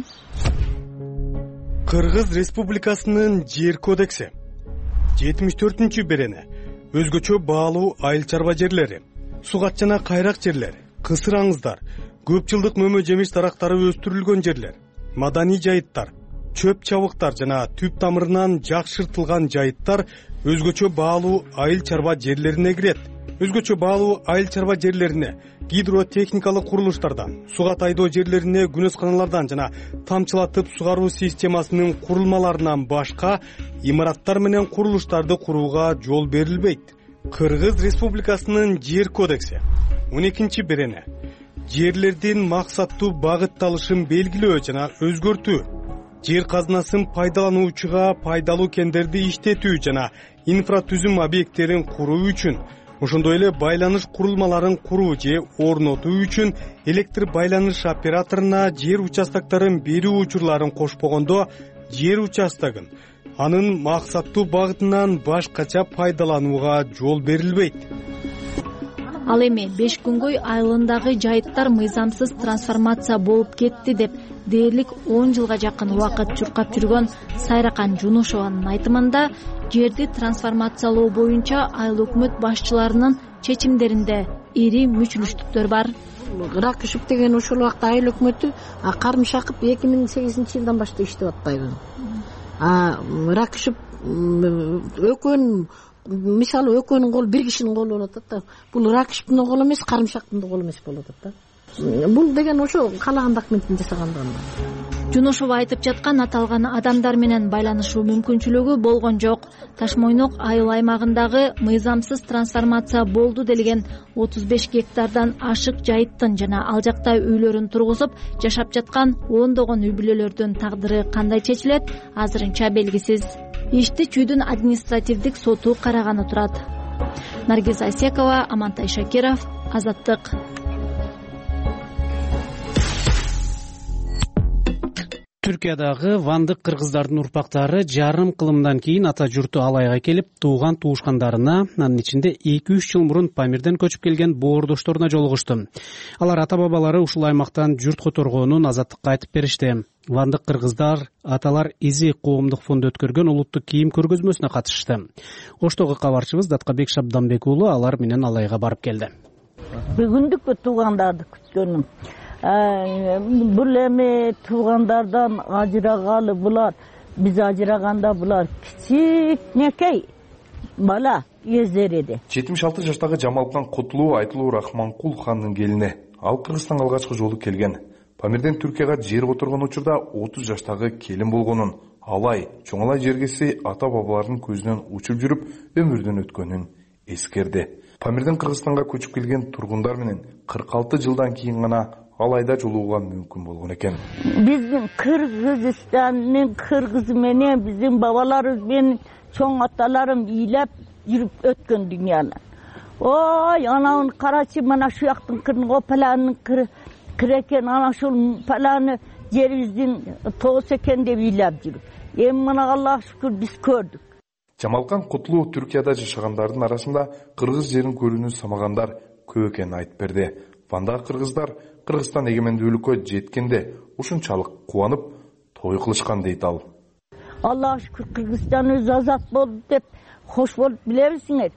Кыргыз Республикасынын жер кодекси жетимиш төртүнчү берене өзгөчө баалуу айыл чарба жерлери, сугат жана кайрак жерлер, кысыр аңыздар, көп жылдык мөмө жемиш дарактары өстүрүлгөн жерлер, маданий жайыттар, чөп чабыктар жана түп тамырынан жакшыртылган жайыттар өзгөчө баалуу айыл чарба жерлерине кирет. Өзгөчө баалуу айыл чарба жерлерине гидротехникалык курулуштардан, суга тайдоо жерлерине күнөсканалардан жана тамчылатып сугаруу системасынын курулмаларынан башка имараттар менен курулуштарды курууга жол берилбейт. Кыргыз Республикасынын жер кодекси он экинчи берене жерлердин максаттуу багытталышын белгилөө жана өзгөртүү, жер казынасын пайдалануучуга пайдалуу кендерди иштетүү жана инфратүзүм объекттерин куруу үчүн, ошондой эле байланыш курулмаларын куруу же орнотуу үчүн электр байланыш операторуна жер участокторун берүү учурларын кошпогондо жер участогун анын максаттуу багытынан башкача пайдаланууга жол берилбейт. Ал эми Бешкүнгөй айылындагы жайыттар мыйзамсыз трансформация болуп кетти деп дээрлик он жылга жакын убакыт чуркап жүргөн Сайракан Жунушованын айтымында, жерди трансформациялоо боюнча айыл өкмөт башчыларынын чечимдеринде ири мүчүлүштүктөр бар. Ракышев деген ушул убакта айыл өкмөтү кармышакып эки миң сегизинчи жылдан баштап иштеп атпайбы. Ракышев өкөн мисалы өкөнүн колу бир кишинин колу болуп атат да. Бул Ракышевдин колу эмес, Карымшактын да колу эмес болуп атат да. Бул деген ошо каалаган документин жасагандыгы. Жунушова айтып жаткан аталган адамдар менен байланышуу мүмкүнчүлүгү болгон жок. Таш Мойнок айыл аймагындагы мыйзамсыз трансформация болду делген отуз беш гектардан ашык жайыттын жана ал жакта үйлөрүн тургузуп жашап жаткан ондогон үй бүлөлөрдүн тагдыры кандай чечилет, азырынча белгисиз. Ишти Чүйдүн административдик соту караганы турат. Наргиз Айсекова, Амантай Шакиров, Азаттык. Түркиядагы вандык кыргыздардын урпактары жарым кылымдан кийин ата журту Алайга келип, тууган туушкандарына, анын ичинде эки үч жыл мурун Памирден көчүп келген боордошторуна жолугушту. Алар ата-бабалары ушул аймактан журт которгонун Азаттыкка айтып беришти. Вандык кыргыздар аталар изи коомдук фонду өткөргөн улуттук кийим көргөзмөсүнө катышты. Оштогу кабарчыбыз Даткабек Шабданбек уулу алар менен Алайга барып келди. Бүгүндүк туугандарды күткөнүм. Бул эми туугандардан ажырагалы булар, биз ажыраганда булар кичикнекей бала эздер эди. жетимиш алты жаштагы Жамалкан Кутулуу Айтылуу Рахманкул хандын келини. Ал Кыргызстанга алгачкы жолу келген. Памирден Түркияга жер которгон учурда отуз жаштагы келин болгонун, Алай чоңалай жергеси ата-бабалардын көзүнөн учуп жүрүп өмүрдөн өткөнүн эскерди. Памирден Кыргызстанга көчүп келген тургундар менен кырк алты жылдан кийин гана Алайда жолугууга мүмкүн болгон экен. Биздин Кыргызстандын кыргызы менен биздин бабаларыбыз менен чоң аталарым ыйлап жүрүп өткөн дүйнөнү. ой анауны карачы, мына şu жактын кырын о паланын кыры кыр экен, ана ушул паланы жерибиздин тоос экен деп ыйлап жүрүп. Эми мына Аллага шүкүр биз көрдүк. Жамалкан Кутлуу Түркияда жашагандардын арасында кыргыз жерин көрүүнү самагандар көп экенин айтып берди. Вандагы кыргыздар Кыргызстан эгемендүүлүккө жеткенде ушунчалык кубанып той кылышкан дейт ал. Аллага шүкүр Кыргызстан өз азат болду деп хош болуп билебизиңер.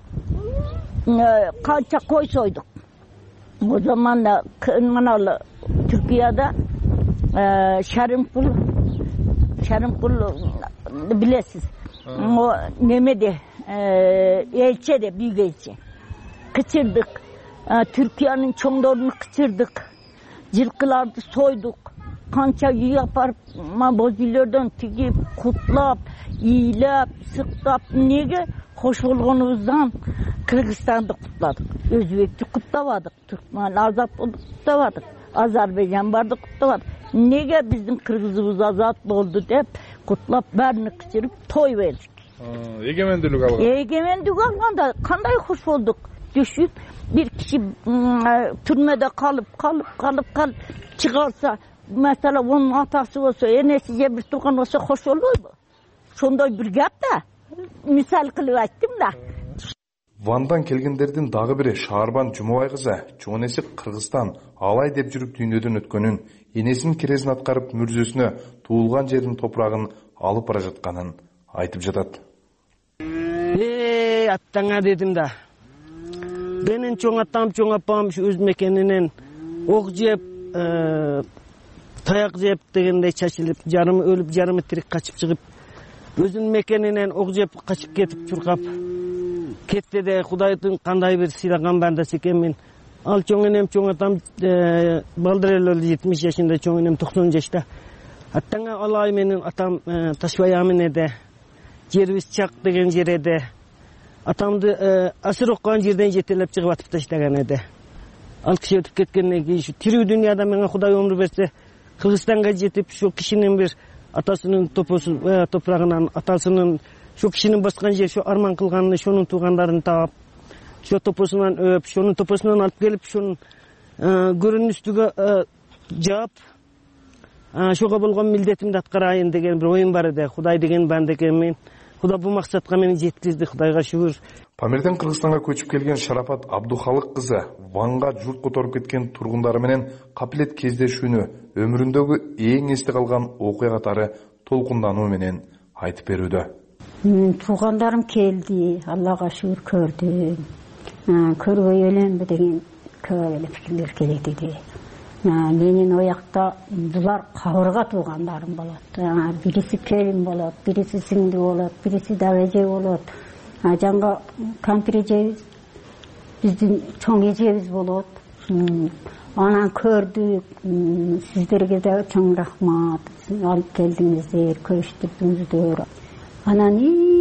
Канча кой сойдук. O zaman da Manalı Türkiye'de e, Şerimpul Şerimpul bilesiz. O Mehmet'e e, elçi de büyük elçi. Kıçırdık. E, Türkiye'nin çoğunlarını kıçırdık. Cilkılardı soyduk. Kança yapar bozbilerden tigip, kutlap, iyilep, sıktap, nege hoş olğanımızdan Kırgızistan'da kutladık. Özbekçi kutlamadık. Türkmen azat kutlamadık. Azerbaycan vardı kutlamadık. Nege bizim Kırgızımız azat oldu deyip kutlap bärini kıçırıp toy verdik. Egemendүүлүк алган. Egemendүүлүк alganda kanday hoş olduk. Düşün bir kişi türmede kalıp kalıp kalıp kalıp çıkarsa mesela onun atası olsa, enesice bir tuğan olsa hoş olur mu? Şonday bir gap da misal kılıp ayttım da. Вандан келгендердин дагы бири Шаарбан Жумабай кызы чоң энеси Кыргызстан алай деп жүрүп дүйнөдөн өткөнүн, энесинин керезин аткарып мүрзөсүнө туулган жердин топурагын алып бара жатканын айтып жатат. Эй, аттаңа дедим да. Менин чоң атам, чоң апам өз мекенинен ок жеп, таяк жеп дегендей чачылып, жарымы өлүп, жарымы тирик качып чыгып, өзүнүн мекенинен ок жеп качып кетип чуркап кетти де Кудайдын кандай бир сыйлаган бандасы экенмин. Ал чоң энем, чоң атам балдыр эле өлдү, жетимиш жашында, чоң энем токсон жашта. Аттаңа алай менин атам Ташбай Аминеде, жерибиз Чак деген жер эди. Атамды асыр оккан жерден жетелеп чыгып атып таштаган эди. Ал киши өтүп кеткенден кийин ушу тирүү дүйнөдө менге Кудай өмүр берсе, Кыргызстанга жетип, ушул кишинин бир атасынын топосу топурагынан, атасынын şu kişinin баскан жер, şu арман кылганын, şonun туугандарын таап, şu топосунан öp, şonun топосунан алып келип, şonun көрүнүн үстүгө жаап, şoga болгон милдетимди аткарайын деген бир оюм бар эди. Кудай деген банда экенмин. Кудай бул максатка мени жеткизди, Кудайга шүгүр. Памирден Кыргызстанга көчүп келген Шарапат Абдухалык кызы Ванга журт которуп кеткен тургундары менен капилет кездешүүнү өмүрүндөгү эң эсте калган окуя катары толкундануу менен айтып берүүдө. Туғандарым келді, Аллаға шүгір көрдім. Көрбей өлембі деген көп эле пикирлер келеді де. Менин ояқта бұлар қабырға туғандарым болады. Бірisi келін болады, бірisi сіңді болады, бірisi дәвеже болады. Жаңға кампир ежебіз, біздің чоң ежебіз болады. Анан көрдік, сіздерге де чоң рахмат. Алып келдіңіздер, көріштірдіңіздер. Анан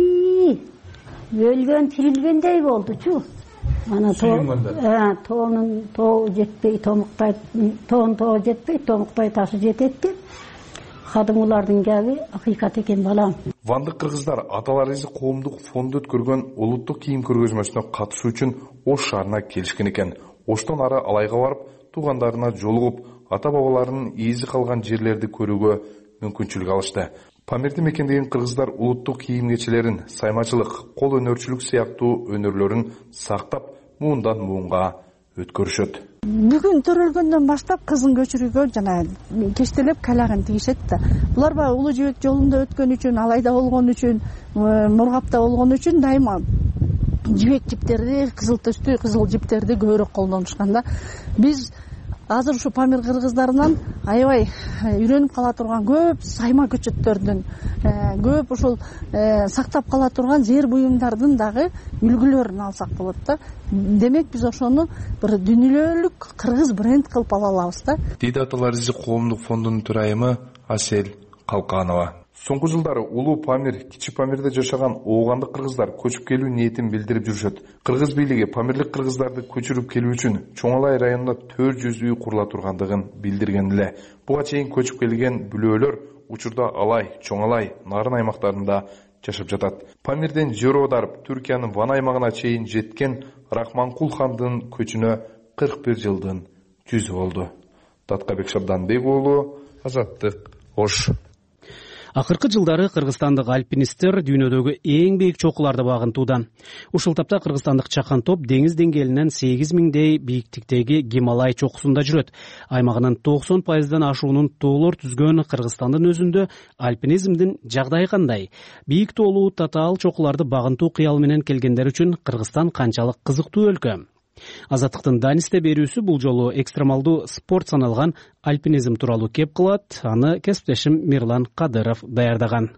өлгөн тирилгендей болду чу. Ана тоонун тоо жетпей, томуктай, тоон тоо жетпей, томуктай ташы жететти. Кадымулардын кеби акыйкат экен балам. Вандык кыргыздар Аталарыбыз коомдук фонду өткөргөн улуттук кийим көргөзмөсүнө катышуу үчүн Ош шаарына келишкен экен. Оштон ары Алайга барып, туугандарына жолугуп, ата-бабаларынын ийизи калган жерлерди көрүүгө мүмкүнчүлүк алышты. Памирди мекендеген кыргыздар улуттук кийим кечелерин, саймачылык, кол өнөрчүлүк сыяктуу өнөрлөрүн сактап, муундан муунга өткөрүшөт. Бүгүн төрөлгөндөн баштап кызын көчүрүүгө жана кечтелеп калагын тигишет да. Булар баягы улуу жибек жолунда өткөн үчүн, Алайда болгон үчүн, Мургапта болгон үчүн дайыма жибек жиптерди, кызыл төстүү кызыл жиптерди көбүрөөк колдонушкан да. Биз азыр ушу Памир кыргыздарынан аябай үйрөнүп кала турган көп сайма көчөттөрдүн, көп ушул сактап кала турган жер буюмдардын дагы үлгүлөрүн алсак болот да. Демек биз ошону бир дүйнөлүк кыргыз бренд кылып ала алабыз да. Дейди Аталарыбыз коомдук фондунун төрайымы Асель Калканова. Соңку жылдары улуу Памир, Кичи Памирде жашаган оогандык кыргыздар көчүп келүү ниетин билдирип жүрүшөт. Кыргыз бийлиги Памирлик кыргыздарды көчүрүп келүү үчүн Чоңалай районунда төрт жүз үй курула тургандыгын билдирген эле. Буга чейин көчүп келген бүлөөлөр учурда Алай, Чоңалай, Нарын аймактарында жашап жатат. Памирден жер аударып, Түркиянын Ван аймагына чейин жеткен Рахманкул хандын көчүнө кырк бир жылдын жүзү болду. Таткабек Шабданбек уулу, Азаттык, Ош. Акыркы жылдары кыргызстандык альпинисттер дүйнөдөгү эң бийик чокуларды багынтууда. Ушул тапта кыргызстандык чакан топ деңиз деңгээлинен сегиз миңдей бийиктиктеги Гималай чокусунда жүрөт. Аймагынын токсон пайыздан ашуунун тоолор түзгөн Кыргызстандын өзүндө альпинизмдин жагдайы кандай? Бийик тоолуу татаал чокуларды багынтуу кыялы менен келгендер үчүн Кыргызстан канчалык кызыктуу өлкө? Азаттыктын Данисте берүүсү бул жолу экстремалдуу спорт саналган альпинизм тууралуу кеп кылат. Аны кесиптешим Мирлан Кадыров даярдаган.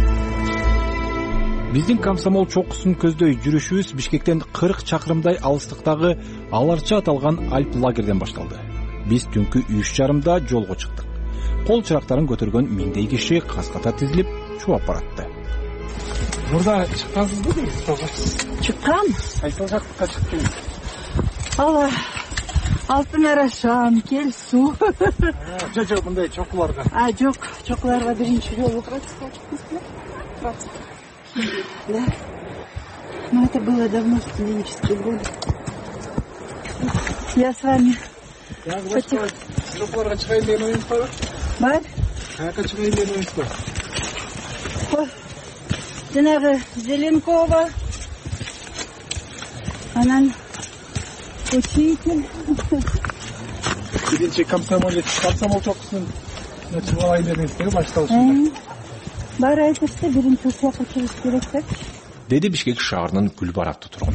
Биздин комсомол чокусун көздөй жүрүшүбүз Бишкектен кырк чакырымдай алыстыктагы Аларча аталган альп лагерден башталды. Биз түнкү үч жарымда жолго чыктык. Кол чырактарын көтөргөн миңдей киши каската тизилип чубап баратты. Мурда чыккансызбы дейсиз? Чыккам. Кайсыл жактыкка чыктыңыз? Ала алтын арашан, кел суу. Жо жок, мындай чокуларга. А, жок, чокуларга биринчи жолу практика чыктыңыз. Практика. Да. Ну, это было давно, в студенческие годы. Я с вами. Чокуларга чыгайын деген оюңуз бар? Бар. Каяка чыгайын деген оюңуз бар? Жанагы Зеленкова. Анан учитель. Биринчи комсомол комсомол чокусунун чыгып алайын дедиңиз, башталышында. Бар айтышты, биринчи окуяка чыгыш керек деп. Деди Бишкек шаарынын Гүлбаратты тургуну.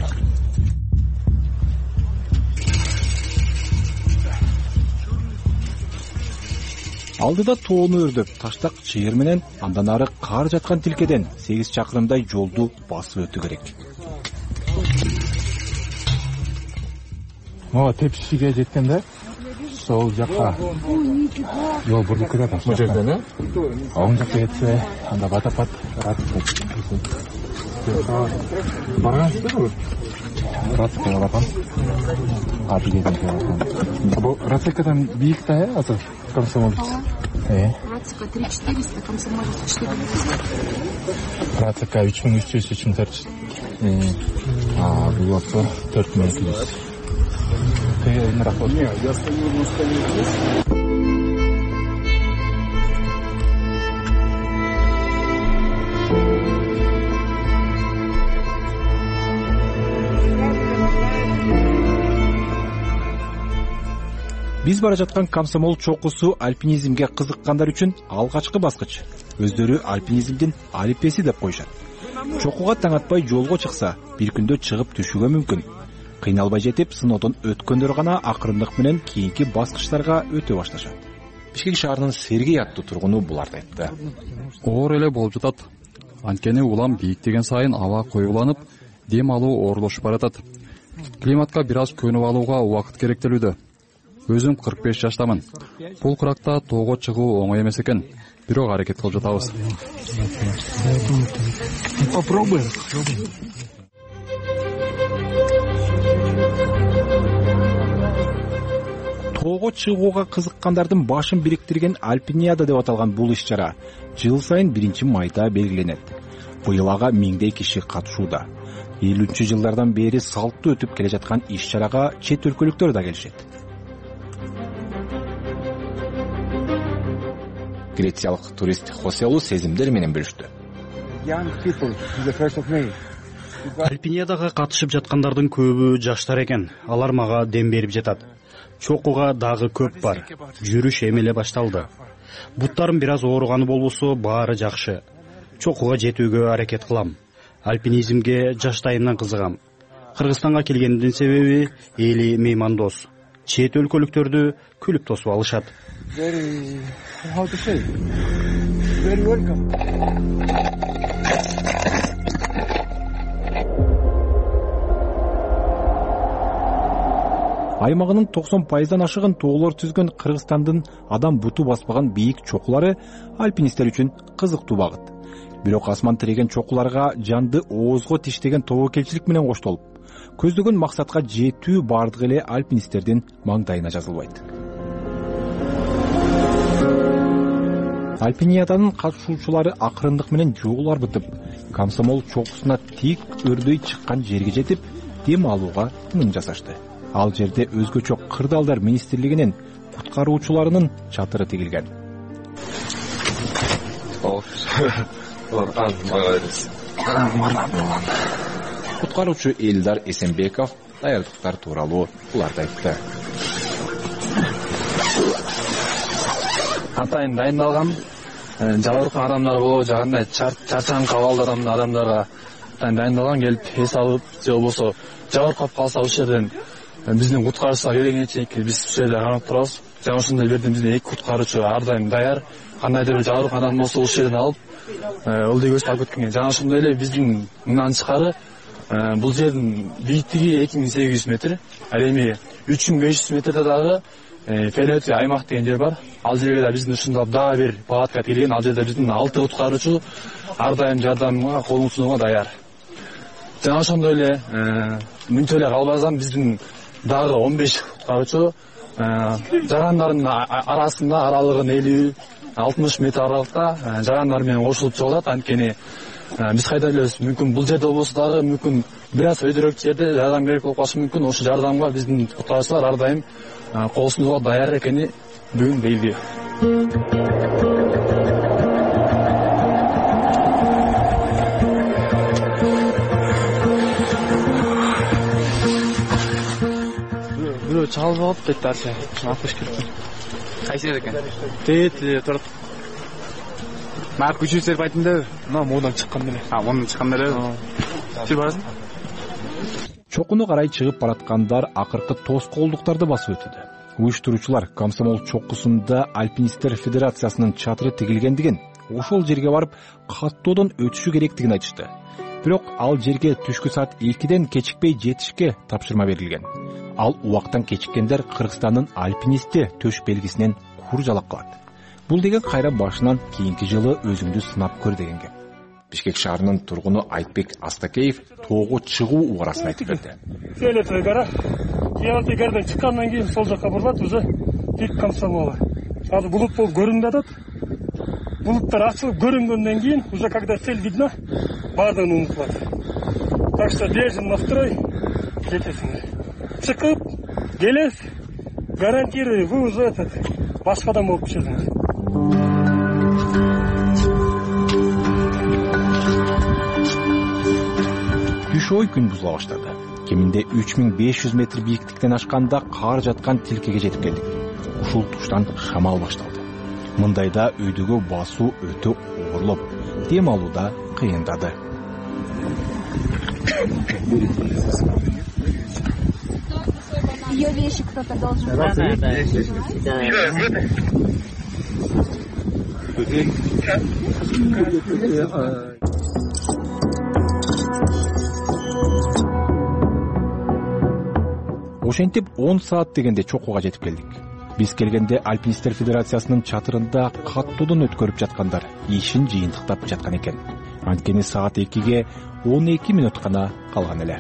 Алдыда тоону өрдөп, таштак чыйыр менен андан ары кар жаткан тилкеден сегиз чакырымдай жолду басып өтүү керек. О, тепшиге жеткен да? Сол жакка. Жол бурулуп кетет. Бул жерден, э? Оң жакка кетсе, анда батапат баргансызбы? Рацикаға баргам. Абиледен баргам. Бул рацикадан бийик да, э, азыр комсомолец. Э? Рацика три тысячи четыреста, комсомолец четыре тысячи. Рацика үч миң үч жүз, үч миң төрт жүз. Э. А, бул болсо төрт миң эки жүз. Биз бара жаткан комсомол чокусу альпинизмге кызыккандар үчүн алгачкы баскыч. Өздөрү альпинизмдин алипеси деп коюшат. Чокуга таң атпай жолго чыкса, бир күндө чыгып түшүүгө мүмкүн. Кыйналбай жетип, сыноодон өткөндөр гана акырындык менен кийинки баскычтарга өтө башташат. Бишкек шаарынын Сергей аттуу тургуну буларды айтты. Оор эле болуп жатат. Анткени улам бийиктеген сайын аба коюланып, дем алуу оорлошуп баратат. Климатка бир аз көнүп алууга убакыт керектелүүдө. Өзүм кырк беш жаштамын. Бул кыракта тоого чыгуу оңой эмес экен. Бирок аракет кылып жатабыз. Попробуем. Тоого чыгууга кызыккандардын башын бириктирген Альпиниада деп аталган бул иш-чара жыл сайын биринчи майда белгиленет. Быйыл ага миңдей киши катышууда. элүүнчү жылдардан бери салттуу өтүп келе жаткан иш-чарага чет өлкөлүктөр да келишет. Грециялык турист Хоселу сезимдер менен бөлүштү. Альпиниадага катышып жаткандардын көбү жаштар экен. Алар мага дем берип жатат. Чокуга дагы көп бар. Жүрүш эмеле башталды. Буттарым бир аз ооруганы болбосо баары жакшы. Чокуга жетүүгө аракет кылам. Альпинизмге жаштайымдан кызыгам. Кыргызстанга келгендин себеби эли меймандос. Чет өлкөлүктөрдү күлүп тосуп алышат. Аймагынын токсон пайыздан ашыгын тоолор түзгөн Кыргызстандын адам буту баспаган бийик чокулары альпинисттер үчүн кызыктуу багыт. Бирок асман тиреген чокуларга жанды оозго тиштеген тобокелчилик менен коштолуп, көздөгөн максатка жетүү бардык эле альпинисттердин маңдайына жазылбайт. Альпиниаданын катышуучулары акырындык менен жол арбытып, комсомол чокусуна тик өрдөй чыккан жерге жетип, дем алууга тыным жасашты. Ал жерде өзгөчө кырдаалдар министрлигинин куткаруучуларынын чатыры тигилген. Куткаруучу Элдар Эсенбеков даярдыктар тууралуу буларды айтты. Атайын дайындалган, жабыркан адамдар болобу, жагандай чарчаңкы абалда адамдарга дайындалган, келип эс алып, же болбосо жабыркап калса ушул жерден биздин куткарышка керегинче биз ушул жерде карап турабыз. Жана ошондой жерден биздин эки куткаруучу ар дайым даяр. Кандайдыр бир жабыркан адам болсо ушул жерден алып, ылдый көз алып кеткенге. Жана ошондой эле биздин мындан тышкары бул жердин бийиктиги эки миң сегиз жүз метр. Ал эми үч миң беш жүз метрде дагы Фелети аймак деген жер бар. Ал жерге да биздин ушундай дагы бир палатка келген. Ал жерде биздин алты куткаруучу ар дайым жардамга колун сунууга даяр. Жана ошондой эле мүнтө эле калбастан биздин дагы он беш куткаруучу жарандардын арасында аралыгы элүү алтымыш метр аралыкта жарандар менен кошулуп чогулат. Анткени биз кайда билебиз, мүмкүн бул жерде болбосо дагы мүмкүн бир аз өйдөрөөк жерде жардам керек болуп калышы мүмкүн. Ошол жардамга биздин куткаруучулар ар дайым кол сунууга даяр экени бүгүн белгилүү. Бирөө чалып алып кетти арча. Алып кетти. Кайсы жер экен? Тет турат. Мак күчүсөр айтымда, мына модан чыккан эле. А, модан чыккан эле. Сен барасың? Чокуну карай чыгып бараткандар акыркы тоскоолдуктарды басып өтүүдө. Уюштуруучулар комсомол чокусунда Альпинисттер Федерациясынын чатыры тигилгендигин, ошол жерге барып каттоодон өтүшү керектигин айтышты. Бирок ал жерге түшкү саат экиден кечикпей жетишке тапшырма берилген. Ал убактан кечиккендер Кыргызстандын альпинисти төш белгисинен кур жалак калат. Бул деген кайра башынан кийинки жылы өзүңдү сынап көр деген кеп. Бишкек шаарынын тургуну Айтбек Астакеев тоого чыгуу убарасын айтып берди. Фиолетовый гора. Фиолетовый горадан чыккандан кийин сол жака бурулат, уже тик комсомола. Азыр булут болуп көрүнүп атат. Булуттар ачылып көрүнгөндөн кийин, уже когда цель видна, баардыгын унутулат. Так что держим настрой, жетесиңер. Чыкып, келесиз, гарантирую, вы уже этот башка адам болуп чыгыңыз. Түш ой күн бузула баштады. Кеминде үч миң беш жүз метр бийиктиктен ашканда кар жаткан тилкеге жетип келдик. Ушул туштан шамал башталды. Мындайда өйдөгө басуу өтө оорлоп, дем алууда кыйындады. Ее вещи кто-то должен брать. Ошентип он саат дегенде чокуга жетип келдик. Биз келгенде Альпинисттер Федерациясынын чатырында каттоодон өткөрүп жаткандар ишин жыйынтыктап жаткан экен. Анткени саат экиге он эки мүнөт гана калган эле.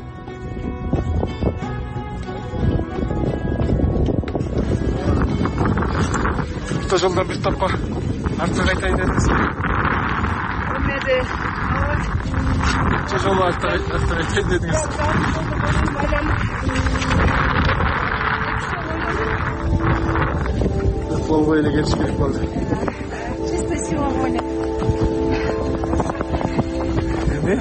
Авто жолдон бир топко артка кайтайын дедиңиз. Эмеде. Авто жолу артка кайтайын дедиңиз. Пловой эле келиш керек болду. Чисто сила воли. Эми?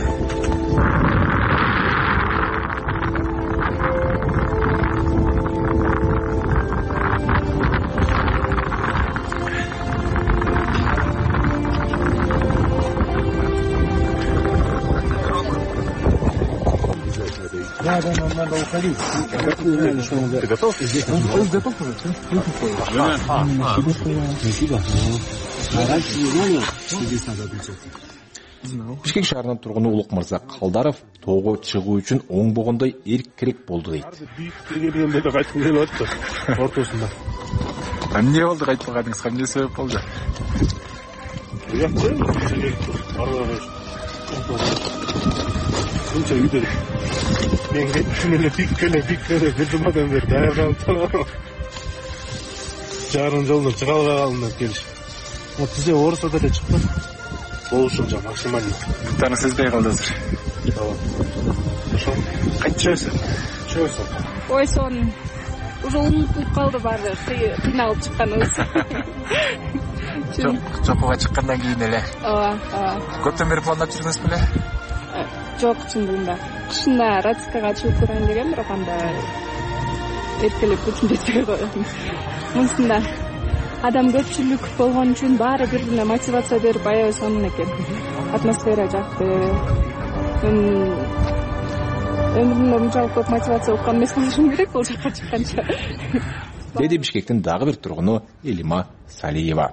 Да, да, нам надо уходить. Ты готов? Он готов уже? Спасибо. Бишкек шаарынын тургуну Улук Мырза Калдаров тоого чыгуу үчүн оңбогондой эрк-керек болду дейт. Бийиктикке келгенде да кайтып келип атты. Ортосунда. Эмне болду кайтпагандыңыз? Эмне себеп болду? Bunca үйдө мен эле бийикке бийикке бир жумадан бери даярданып турам. Жарым жолдон чыга албай калдым деп келишип. вот бизде орусо деле чыкты болушул жа максимально таны сезбей калды азыр. ошо кантип чыгасың чыгасың ой сонун уже унутулуп калды баары кыйналып чыкканыбыз. Чокуга чыккандан кийин эле ооба ооба көптөн бери пландап жүргөнсүз беле? жок, чындыгында кышында Радскага чыгып көрөйүн дегем, бирок анда эркелеп күчүм жетпей койгон. Мынсында адам көпчүлүк болгон үчүн баары бирине мотивация берип аябай сонун экен. Атмосфера жакты. Өмүрүмдө мынчалык көп мотивация уккан эмес болушум керек бул жакка чыкканча. Деди Бишкектин дагы бир тургуну Элима Салиева.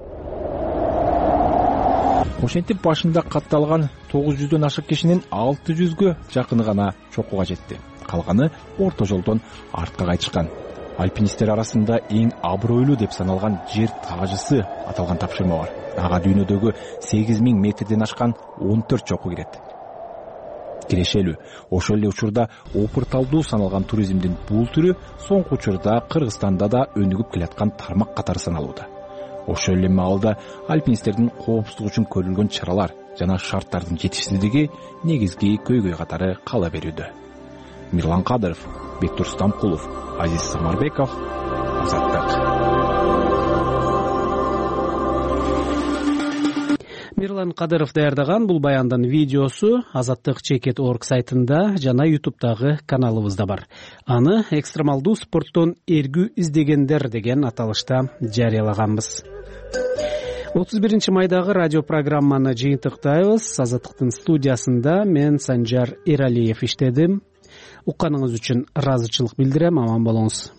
Ошентип башында катталган тогуз жүздөн ашык кишинин алты жүзгө жакыны гана чокуга жетти. Калганы орто жолдон артка кайтышкан. Альпинисттер арасында эң абройлуу деп саналган жер таажысы аталган тапшырма бар. Ага дүйнөдөгү сегиз миң метрден ашкан он төрт чоку кирет. Кирешелүү. Ошол эле учурда опурталдуу саналган туризмдин бул түрү соңку учурда Кыргызстанда да өнүгүп келаткан тармак катары саналууда. Ошол эле маалда альпинисттердин коопсуздугу үчүн көрүлгөн чаралар жана шарттардын жетишсиздиги негизги көйгөй катары кала берүүдө. Мирлан Кадыров, Бектур Стамкулов, Азиз Самарбеков, Азаттык. Мирлан Кадыров даярдаган бул баяндын видеосу Азаттык чекит точка орг сайтында жана ютубтагы каналыбызда бар. Аны экстремалдуу спорттон эргүү издегендер деген аталышта жарыялаганбыз. отуз биринчи майдагы радио программаны жыйынтыктайбыз. Азаттыктын студиясында мен Санжар Эралиев иштедим. Укканыңыз үчүн ыраазычылык билдирем. Аман болуңуз.